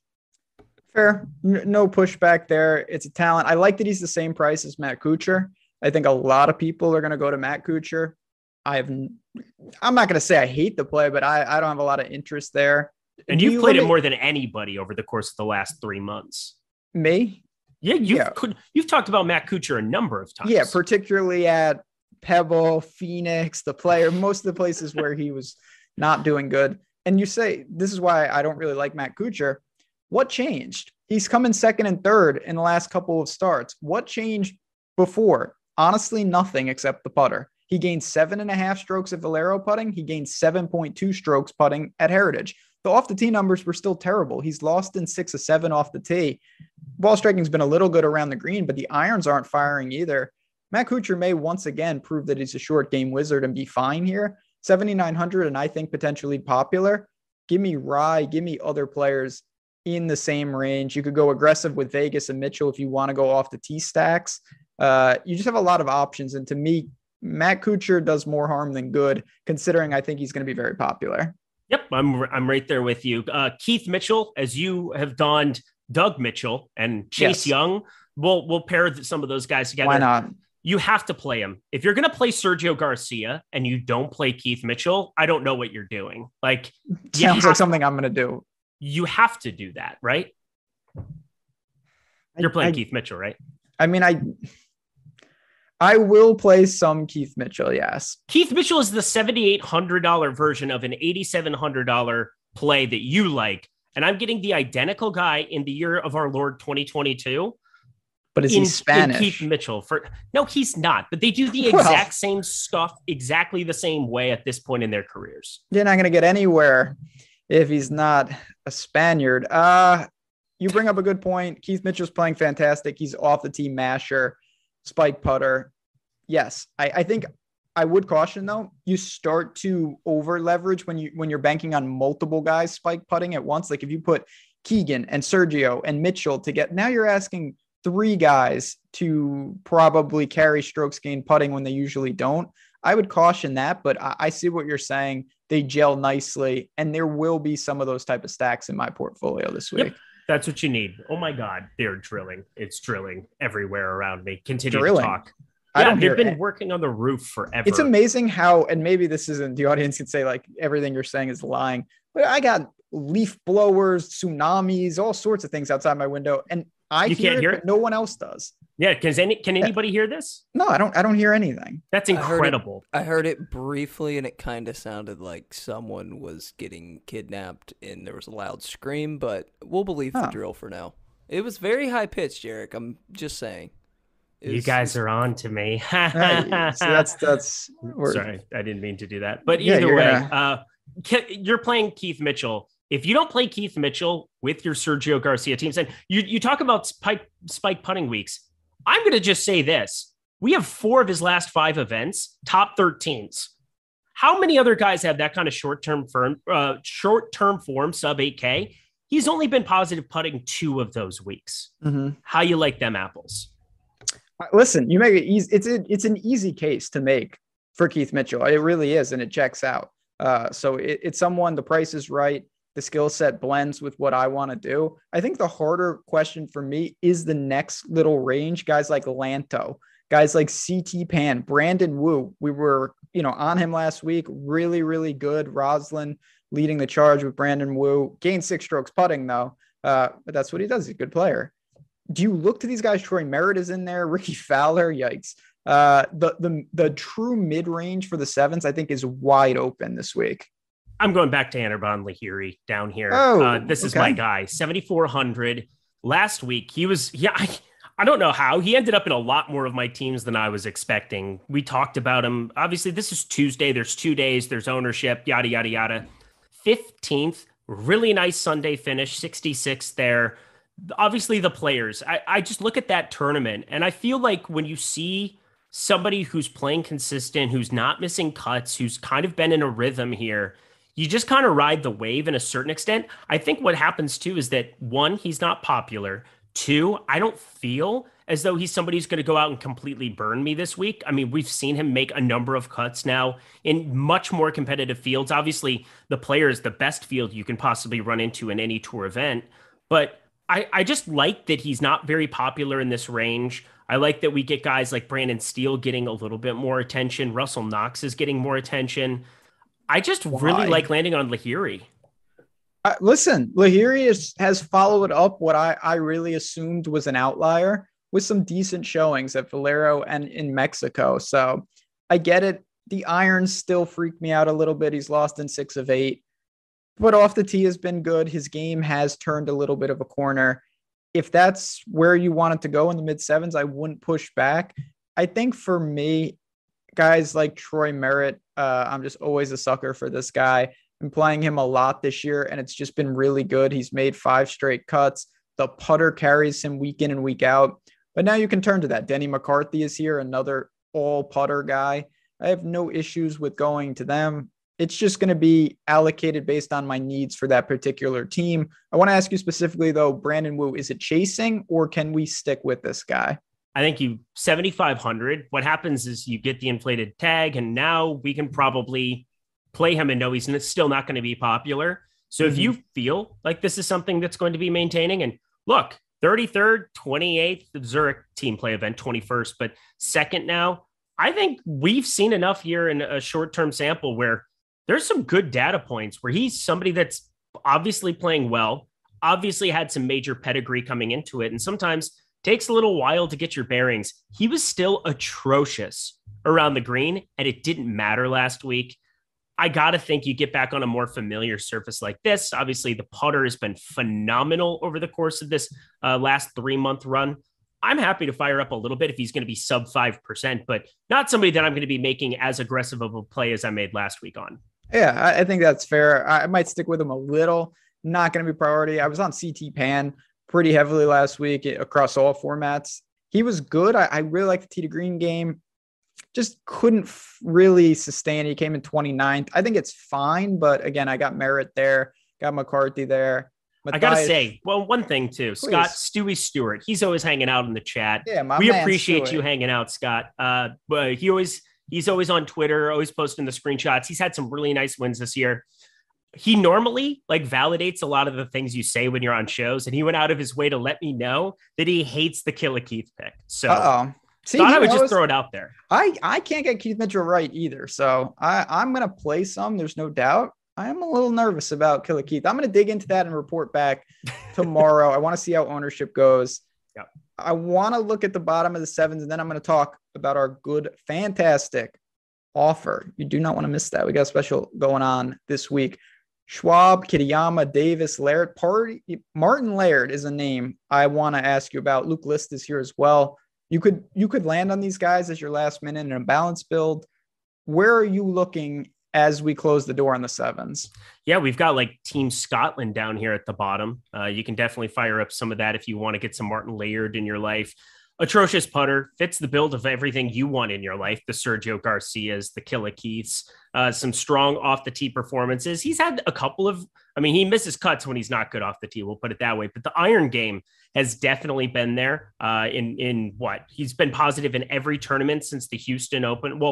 Speaker 1: Fair. No pushback there. It's a talent. I like that he's the same price as Matt Kuchar. I think a lot of people are going to go to Matt Kuchar. I'm not going to say I hate the play, but I don't have a lot of interest there.
Speaker 2: And you've played it more than anybody over the course of the last 3 months.
Speaker 1: Me?
Speaker 2: Yeah, you've talked about Matt Kuchar a number of times.
Speaker 1: Yeah, particularly at Pebble, Phoenix, the player, most of the places where he was not doing good. And you say, this is why I don't really like Matt Kuchar. What changed? He's come in 2nd and 3rd in the last couple of starts. What changed before? Honestly, nothing except the putter. He gained 7.5 strokes at Valero putting. He gained 7.2 strokes putting at Heritage. The off the tee numbers were still terrible. He's lost in 6 of 7 off the tee. Ball striking's been a little good around the green, but the irons aren't firing either. Matt Kuchar may once again prove that he's a short game wizard and be fine here. 7,900 and I think potentially popular. Give me Rai, give me other players in the same range. You could go aggressive with Vegas and Mitchell if you want to go off the tee stacks. You just have a lot of options. And to me, Matt Kuchar does more harm than good, considering I think he's going to be very popular.
Speaker 2: Yep, I'm right there with you. Keith Mitchell, as you have donned Doug Mitchell and Chase Young, we'll pair some of those guys together.
Speaker 1: Why not?
Speaker 2: You have to play him. If you're going to play Sergio Garcia and you don't play Keith Mitchell, I don't know what you're doing. Like,
Speaker 1: sounds like something I'm going to do.
Speaker 2: You have to do that, right? You're playing Keith Mitchell, right?
Speaker 1: I mean, I will play some Keith Mitchell, yes.
Speaker 2: Keith Mitchell is the $7,800 version of an $8,700 play that you like. And I'm getting the identical guy in the year of our Lord 2022.
Speaker 1: But is he Spanish?
Speaker 2: Keith Mitchell. No, he's not. But they do the exact same stuff exactly the same way at this point in their careers.
Speaker 1: You're not going to get anywhere if he's not a Spaniard. You bring up a good point. Keith Mitchell's playing fantastic. He's off the tee masher, spike putter. Yes, I think I would caution though. You start to over leverage when you're banking on multiple guys spike putting at once. Like if you put Keegan and Sergio and Mitchell to get, now you're asking 3 guys to probably carry strokes gain putting when they usually don't. I would caution that, but I see what you're saying. They gel nicely, and there will be some of those type of stacks in my portfolio this week.
Speaker 2: Yep, that's what you need. Oh my God, they're drilling. It's drilling everywhere around me. Continue to talk. They've been working on the roof forever.
Speaker 1: It's amazing how, and maybe this isn't, the audience can say like everything you're saying is lying, but I got leaf blowers, tsunamis, all sorts of things outside my window, and you can't hear it, but no one else does.
Speaker 2: Yeah, can anybody hear this?
Speaker 1: No, I don't hear anything.
Speaker 2: That's incredible.
Speaker 3: I heard it briefly, and it kind of sounded like someone was getting kidnapped, and there was a loud scream. But we'll believe the drill for now. It was very high pitched, Eric. I'm just saying.
Speaker 2: You guys are on to me.
Speaker 1: Right, so that's.
Speaker 2: Sorry, I didn't mean to do that. But either way, you're playing Keith Mitchell. If you don't play Keith Mitchell with your Sergio Garcia teams, and you talk about spike putting weeks, I'm going to just say this. We have 4 of his last 5 events, top 13s. How many other guys have that kind of short-term form, sub 8K? He's only been positive putting 2 of those weeks. Mm-hmm. How you like them apples?
Speaker 1: Listen, you make it easy. It's an easy case to make for Keith Mitchell. It really is, and it checks out. So it's someone, the price is right. The skill set blends with what I want to do. I think the harder question for me is the next little range. Guys like Lanto, guys like CT Pan, Brandon Wu. We were, on him last week. Really, really good. Roslin leading the charge with Brandon Wu. Gained 6 strokes putting though. But that's what he does. He's a good player. Do you look to these guys? Troy Merritt is in there. Ricky Fowler. Yikes. The true mid-range for the sevens, I think, is wide open this week.
Speaker 2: I'm going back to Anirban Lahiri down here. This is my guy, 7,400. Last week, he was, I don't know how. He ended up in a lot more of my teams than I was expecting. We talked about him. Obviously, this is Tuesday. There's 2 days. There's ownership, yada, yada, yada. 15th, really nice Sunday finish, 66 there. Obviously, the players. I just look at that tournament, and I feel like when you see somebody who's playing consistent, who's not missing cuts, who's kind of been in a rhythm here, you just kind of ride the wave in a certain extent. I think what happens too is that 1, he's not popular. 2, I don't feel as though he's somebody who's going to go out and completely burn me this week. I mean, we've seen him make a number of cuts now in much more competitive fields. Obviously, the player is the best field you can possibly run into in any tour event. But I just like that he's not very popular in this range. I like that we get guys like Brandon Steele getting a little bit more attention. Russell Knox is getting more attention. I just really like landing on Lahiri.
Speaker 1: Listen, Lahiri has followed up what I really assumed was an outlier with some decent showings at Valero and in Mexico. So I get it. The irons still freak me out a little bit. He's lost in 6 of 8, but off the tee has been good. His game has turned a little bit of a corner. If that's where you want it to go in the mid 7s, I wouldn't push back. I think for me, guys like Troy Merritt, I'm just always a sucker for this guy. I'm playing him a lot this year, and it's just been really good. He's made 5 straight cuts. The putter carries him week in and week out. But now you can turn to that. Denny McCarthy is here, another all putter guy. I have no issues with going to them. It's just going to be allocated based on my needs for that particular team. I want to ask you specifically, though, Brandon Wu, is it chasing or can we stick with this guy?
Speaker 2: I think 7,500. What happens is you get the inflated tag, and now we can probably play him and know he's still not going to be popular. So if you feel like this is something that's going to be maintaining, and look, 33rd, 28th, the Zurich team play event, 21st, but second now, I think we've seen enough here in a short-term sample where there's some good data points where he's somebody that's obviously playing well, obviously had some major pedigree coming into it, and sometimes takes a little while to get your bearings. He was still atrocious around the green, and it didn't matter last week. I got to think you get back on a more familiar surface like this. Obviously, the putter has been phenomenal over the course of this last 3-month run. I'm happy to fire up a little bit if he's going to be sub 5%, but not somebody that I'm going to be making as aggressive of a play as I made last week on.
Speaker 1: Yeah, I think that's fair. I might stick with him a little. Not going to be priority. I was on CT Pan pretty heavily last week across all formats. He was good. I really like the tee to green game. Just couldn't really sustain. He came in 29th. I think it's fine, but again, I got Merritt there, got McCarthy there.
Speaker 2: Matthias, I gotta say, well, one thing too, please. Scott Stewie Stewart, he's always hanging out in the chat.
Speaker 1: Yeah,
Speaker 2: we appreciate you hanging out, Scott. But he's always on Twitter, always posting the screenshots. He's had some really nice wins this year. He normally validates a lot of the things you say when you're on shows, and he went out of his way to let me know that he hates the Killer Keith pick. So
Speaker 1: See,
Speaker 2: thought I would just throw it out there.
Speaker 1: I can't get Keith Mitchell right either. So I'm going to play some. There's no doubt. I'm a little nervous about Killer Keith. I'm going to dig into that and report back tomorrow. I want to see how ownership goes.
Speaker 2: Yep.
Speaker 1: I want to look at the bottom of the 7s, and then I'm going to talk about our good, fantastic offer. You do not want to miss that. We got a special going on this week. Schwab, Kitayama, Davis, Laird. Martin Laird is a name I want to ask you about. Luke List is here as well. You could land on these guys as your last minute in a balance build. Where are you looking as we close the door on the 7s?
Speaker 2: Yeah, we've got Team Scotland down here at the bottom. You can definitely fire up some of that if you want to get some Martin Laird in your life. Atrocious putter, fits the build of everything you want in your life. The Sergio Garcias, the Killer Keiths, some strong off the tee performances. He's had a couple of, he misses cuts when he's not good off the tee. We'll put it that way. But the iron game has definitely been there he's been positive in every tournament since the Houston Open. Well,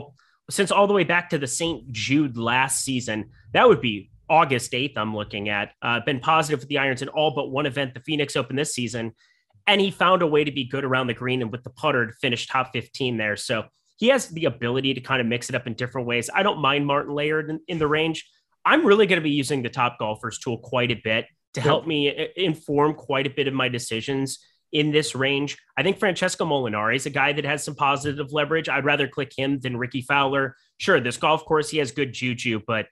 Speaker 2: since all the way back to the St. Jude last season, that would be August 8th. I'm looking at been positive with the irons in all but one event, the Phoenix Open this season. And he found a way to be good around the green and with the putter to finish top 15 there. So he has the ability to kind of mix it up in different ways. I don't mind Martin Laird in the range. I'm really going to be using the Top Golfers tool quite a bit to help me inform quite a bit of my decisions in this range. I think Francesco Molinari is a guy that has some positive leverage. I'd rather click him than Ricky Fowler. Sure, this golf course, he has good juju, but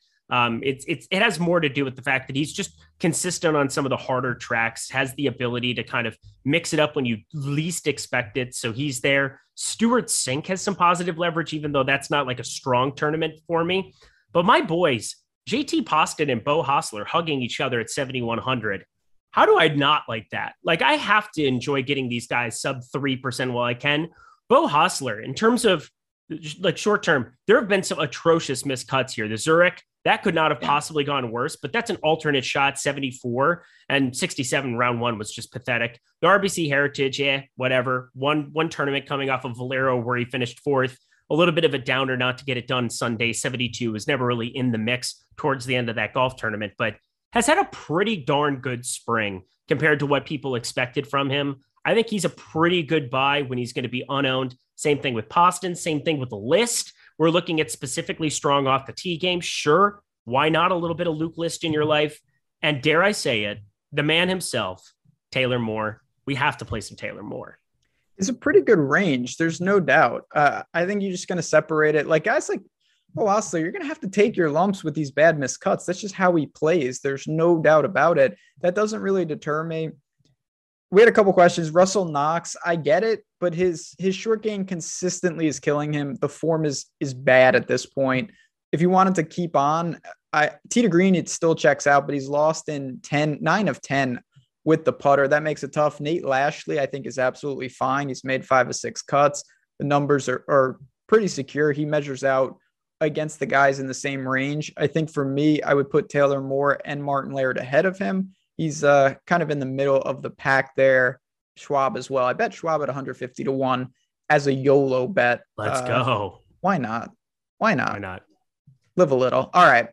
Speaker 2: it has more to do with the fact that he's just consistent on some of the harder tracks, has the ability to kind of mix it up when you least expect it. So he's there. Stuart Sink has some positive leverage, even though that's not like a strong tournament for me. But my boys, JT Poston and Beau Hossler hugging each other at 7,100. How do I not like that? Like, I have to enjoy getting these guys sub 3% while I can. Beau Hossler, in terms of like short term, there have been some atrocious missed cuts here. The Zurich, that could not have possibly gone worse, but that's an alternate shot, 74 and 67 round one was just pathetic. The RBC Heritage, whatever. One tournament coming off of Valero where he finished fourth. A little bit of a downer not to get it done Sunday. 72 was never really in the mix towards the end of that golf tournament, but has had a pretty darn good spring compared to what people expected from him. I think he's a pretty good buy when he's going to be unowned. Same thing with Poston. Same thing with the list. We're looking at specifically strong off the tee game. Sure, why not a little bit of Luke List in your life? And dare I say it, the man himself, Taylor Moore. We have to play some Taylor Moore.
Speaker 1: It's a pretty good range. There's no doubt. I think you're just going to separate it. Like guys like Hossler, you're going to have to take your lumps with these bad missed cuts. That's just how he plays. There's no doubt about it. That doesn't really deter me. We had a couple questions. Russell Knox, I get it, but his short game consistently is killing him. The form is bad at this point. If you wanted to keep on, tee to green, it still checks out, but he's lost in 9 of 10 with the putter. That makes it tough. Nate Lashley, I think, is absolutely fine. He's made 5 of 6 cuts. The numbers are pretty secure. He measures out against the guys in the same range. I think for me, I would put Taylor Moore and Martin Laird ahead of him. He's kind of in the middle of the pack there. Schwab as well. I bet Schwab at 150 to 1 as a YOLO bet.
Speaker 2: Let's go.
Speaker 1: Why not? Why not?
Speaker 2: Why not?
Speaker 1: Live a little. All right.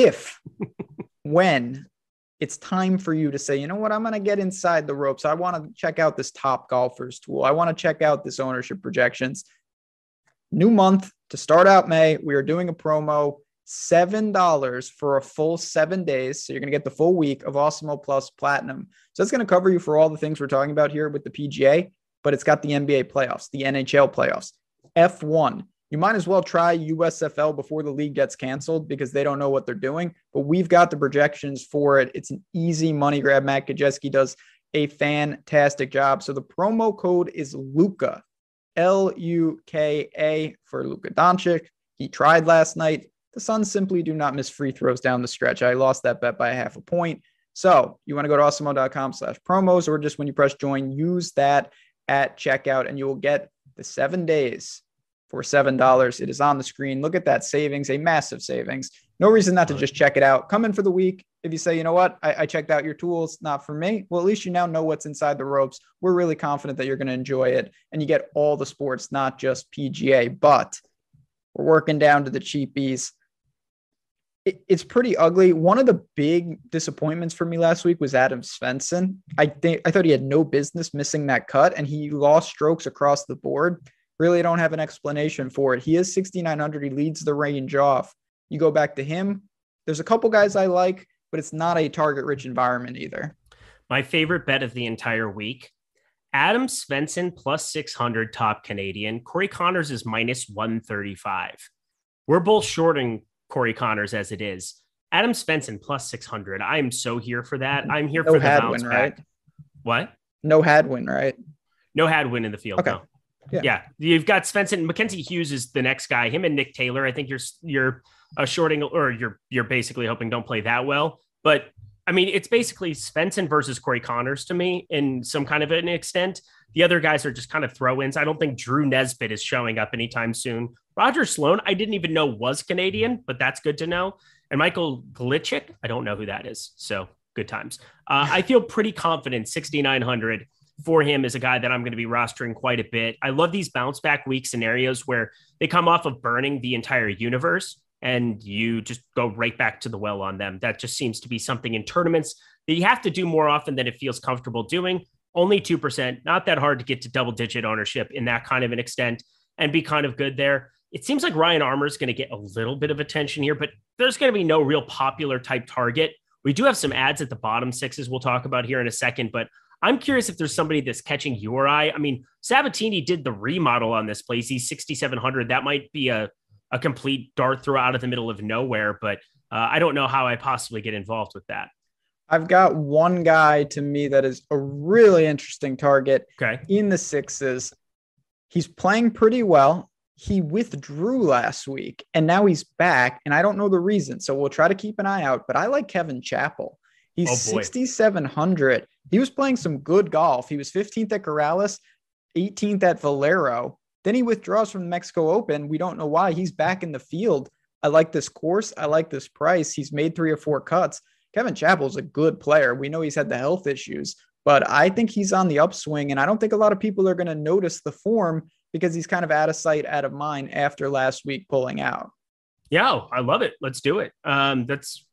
Speaker 1: When it's time for you to say, you know what, I'm going to get inside the ropes. I want to check out this Top Golfers tool. I want to check out this ownership projections. New month to start out May. We are doing a promo. $7 for a full 7 days. So you're going to get the full week of Awesemo Plus Platinum. So that's going to cover you for all the things we're talking about here with the PGA, but it's got the NBA playoffs, the NHL playoffs, F1. You might as well try USFL before the league gets canceled because they don't know what they're doing, but we've got the projections for it. It's an easy money grab. Matt Kajeski does a fantastic job. So the promo code is Luka, Luka for Luka Doncic. He tried last night. The Suns simply do not miss free throws down the stretch. I lost that bet by 0.5 point. So you want to go to awesemo.com/promos, or just when you press join, use that at checkout and you will get the 7 days for $7. It is on the screen. Look at that savings, a massive savings. No reason not to just check it out. Come in for the week. If you say, you know what, I checked out your tools, not for me. Well, at least you now know what's inside the ropes. We're really confident that you're going to enjoy it and you get all the sports, not just PGA, but we're working down to the cheapies. It's pretty ugly. One of the big disappointments for me last week was Adam Svensson. I thought he had no business missing that cut, and he lost strokes across the board. Really don't have an explanation for it. He is 6,900. He leads the range off. You go back to him. There's a couple guys I like, but it's not a target-rich environment either.
Speaker 2: My favorite bet of the entire week, Adam Svensson plus 600 top Canadian. Corey Connors is minus 135. We're both shorting Corey Connors as it is. Adam Svensson plus 600. I am so here for that. I'm here for the bounce back. Right? What?
Speaker 1: No Hadwin, right?
Speaker 2: No Hadwin in the field. Okay. No. Yeah. You've got Svensson. Mackenzie Hughes is the next guy. Him and Nick Taylor. I think you're shorting, or you're basically hoping don't play that well. But I mean, it's basically Svensson versus Corey Connors to me in some kind of an extent. The other guys are just kind of throw-ins. I don't think Drew Nesbitt is showing up anytime soon. Roger Sloan, I didn't even know was Canadian, but that's good to know. And Michael Glitchick, I don't know who that is. So good times. I feel pretty confident, 6,900 for him is a guy that I'm going to be rostering quite a bit. I love these bounce back week scenarios where they come off of burning the entire universe and you just go right back to the well on them. That just seems to be something in tournaments that you have to do more often than it feels comfortable doing. Only 2%, not that hard to get to double digit ownership in that kind of an extent and be kind of good there. It seems like Ryan Armour is going to get a little bit of attention here, but there's going to be no real popular type target. We do have some ads at the bottom sixes we'll talk about here in a second, but I'm curious if there's somebody that's catching your eye. I mean, Sabatini did the remodel on this place. He's 6,700. That might be a complete dart throw out of the middle of nowhere, but I don't know how I possibly get involved with that.
Speaker 1: I've got one guy to me that is a really interesting target in the sixes. He's playing pretty well. He withdrew last week and now he's back and I don't know the reason. So we'll try to keep an eye out, but I like Kevin Chappell. He's 6,700. He was playing some good golf. He was 15th at Corrales, 18th at Valero. Then he withdraws from the Mexico Open. We don't know why. He's back in the field. I like this course. I like this price. He's made 3 or 4 cuts. Kevin Chappell's a good player. We know he's had the health issues, but I think he's on the upswing. And I don't think a lot of people are going to notice the form because he's kind of out of sight, out of mind after last week pulling out.
Speaker 2: Yeah, I love it. Let's do it. I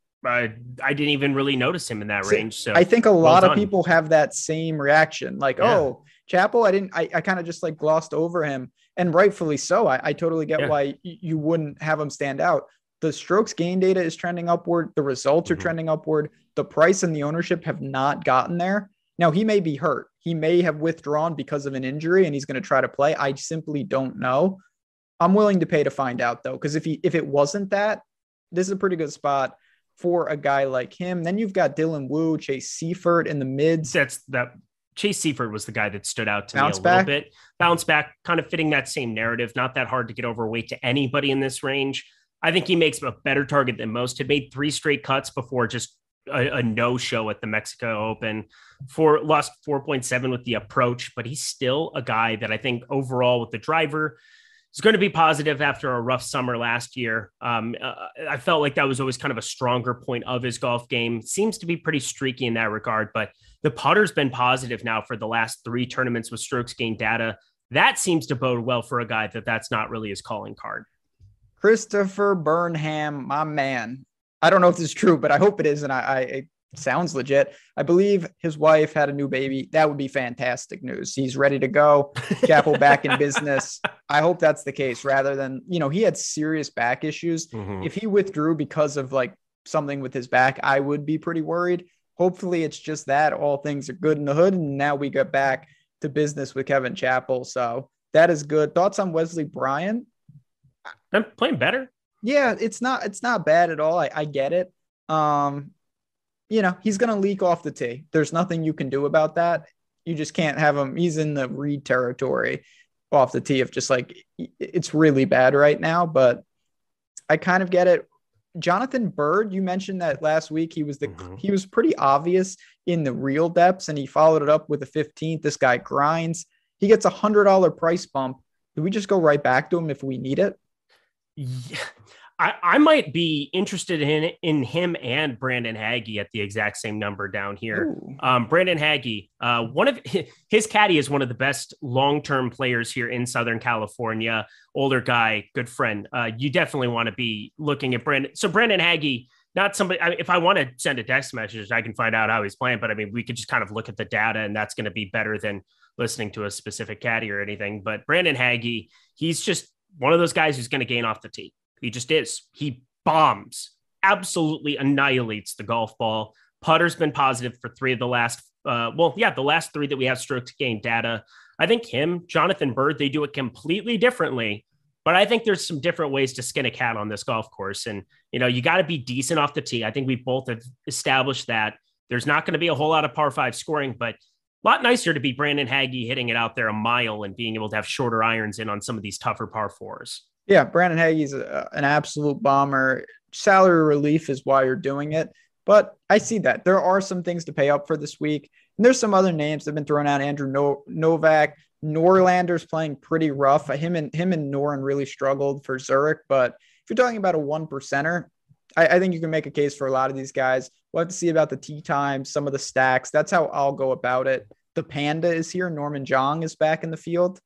Speaker 2: didn't even really notice him in that range. So
Speaker 1: I think a lot of people have that same reaction. Like, oh, Chappell, I kind of just like glossed over him, and rightfully so. I totally get why you wouldn't have him stand out. The strokes gain data is trending upward. The results are trending upward. The price and the ownership have not gotten there. Now, he may be hurt. He may have withdrawn because of an injury and he's going to try to play. I simply don't know. I'm willing to pay to find out, though, because if it wasn't that, this is a pretty good spot for a guy like him. Then you've got Dylan Wu, Chase Seifert in the mids.
Speaker 2: Chase Seifert was the guy that stood out to me a little bit. Bounce back, kind of fitting that same narrative. Not that hard to get overweight to anybody in this range. I think he makes a better target than most. Had made 3 straight cuts before just a no-show at the Mexico Open. Lost 4.7 with the approach, but he's still a guy that I think overall with the driver is going to be positive after a rough summer last year. I felt like that was always kind of a stronger point of his golf game. Seems to be pretty streaky in that regard, but the putter's been positive now for the last 3 tournaments with strokes gain data. That seems to bode well for a guy that's not really his calling card.
Speaker 1: Christopher Burnham, my man. I don't know if this is true, but I hope it is. And it sounds legit. I believe his wife had a new baby. That would be fantastic news. He's ready to go. Chappell back in business. I hope that's the case rather than, he had serious back issues. If he withdrew because of like something with his back, I would be pretty worried. Hopefully it's just that all things are good in the hood. And now we get back to business with Kevin Chappell. So that is good. Thoughts on Wesley Bryan?
Speaker 2: I'm playing better.
Speaker 1: Yeah, it's not bad at all. I get it. He's going to leak off the tee. There's nothing you can do about that. You just can't have him. He's in the Reed territory off the tee of just like, it's really bad right now, but I kind of get it. Jonathan Bird, you mentioned that last week. He was he was pretty obvious in the real depths and he followed it up with a 15th. This guy grinds. He gets $100 price bump. Do we just go right back to him if we need it?
Speaker 2: Yeah, I might be interested in him and Brandon Hagge at the exact same number down here. Brandon Hagge, one of his caddy is one of the best long-term players here in Southern California. Older guy, good friend. You definitely want to be looking at Brandon. So Brandon Hagge, not somebody. If I want to send a text message, I can find out how he's playing. But I mean, we could just kind of look at the data, and that's going to be better than listening to a specific caddy or anything. But Brandon Hagge, he's just one of those guys who's going to gain off the tee. He just is. He bombs, absolutely annihilates the golf ball. Putter's been positive for 3 of the last, the last 3 that we have strokes gain data. I think him, Jonathan Bird, they do it completely differently, but I think there's some different ways to skin a cat on this golf course. And, you got to be decent off the tee. I think we both have established that there's not going to be a whole lot of par 5 scoring, but a lot nicer to be Brandon Hagge hitting it out there a mile and being able to have shorter irons in on some of these tougher par 4s.
Speaker 1: Yeah, Brandon Hagge's an absolute bomber. Salary relief is why you're doing it. But I see that. There are some things to pay up for this week. And there's some other names that have been thrown out. Andrew Novak. Norlander's playing pretty rough. Him and Noren really struggled for Zurich. But if you're talking about a 1%er, I think you can make a case for a lot of these guys. We'll have to see about the tee times, some of the stacks. That's how I'll go about it. the Panda is here. Norman Jong is back in the field.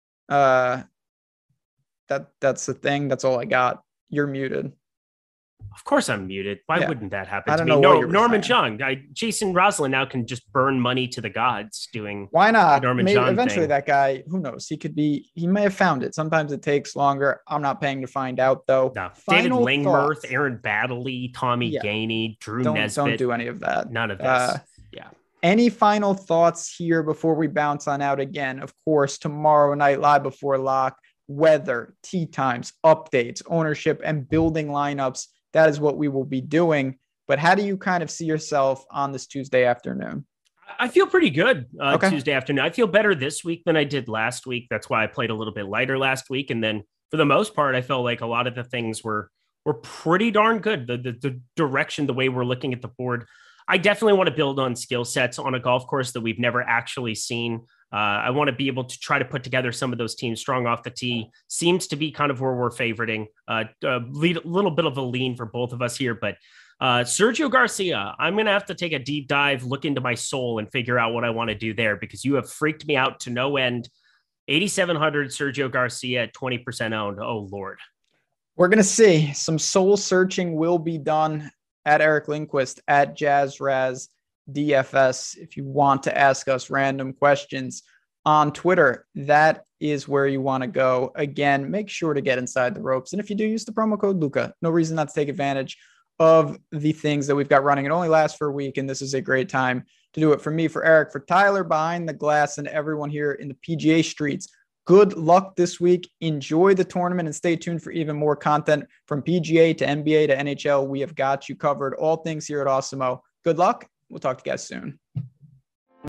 Speaker 1: That's the thing. That's all I got. You're muted.
Speaker 2: Of course I'm muted. Why wouldn't that happen
Speaker 1: I
Speaker 2: to
Speaker 1: don't
Speaker 2: me?
Speaker 1: know
Speaker 2: No,
Speaker 1: what you were
Speaker 2: Norman
Speaker 1: saying.
Speaker 2: Jung. Jason Roslin now can just burn money to the gods doing
Speaker 1: Why not?
Speaker 2: the Norman
Speaker 1: Maybe
Speaker 2: Jung
Speaker 1: eventually
Speaker 2: thing.
Speaker 1: that guy, who knows? He may have found it. Sometimes it takes longer. I'm not paying to find out though.
Speaker 2: No. David
Speaker 1: Final
Speaker 2: Langmuth,
Speaker 1: thoughts.
Speaker 2: Aaron Baddeley, Tommy
Speaker 1: Yeah.
Speaker 2: Gainey, Drew
Speaker 1: Don't
Speaker 2: Nesbitt.
Speaker 1: do any of that.
Speaker 2: None of this. Yeah.
Speaker 1: Any final thoughts here before we bounce on out again? Of course, tomorrow night, live before lock, weather, tee times, updates, ownership, and building lineups. That is what we will be doing. But how do you kind of see yourself on this Tuesday afternoon?
Speaker 2: I feel pretty good
Speaker 1: Okay.
Speaker 2: Tuesday afternoon. I feel better this week than I did last week. That's why I played a little bit lighter last week. And then for the most part, I felt like a lot of the things were pretty darn good. The direction, the way we're looking at the board. I definitely want to build on skill sets on a golf course that we've never actually seen. I want to be able to try to put together some of those teams strong off the tee. Seems to be kind of where we're favoriting. A little bit of a lean for both of us here, but Sergio Garcia, I'm going to have to take a deep dive, look into my soul and figure out what I want to do there because you have freaked me out to no end. 8,700 Sergio Garcia at 20% owned. Oh, Lord.
Speaker 1: We're going to see. Some soul searching will be done at Eric Lindquist at JazzRaz DFS. If you want to ask us random questions on Twitter, that is where you want to go. Again, make sure to get inside the ropes. And if you do, use the promo code Luca. No reason not to take advantage of the things that we've got running. It only lasts for a week, and this is a great time to do it. For me, for Eric, for Tyler behind the glass, and everyone here in the PGA streets, good luck this week. Enjoy the tournament and stay tuned for even more content from PGA to NBA to NHL. We have got you covered. All things here at Awesemo. Good luck. We'll talk to you guys soon.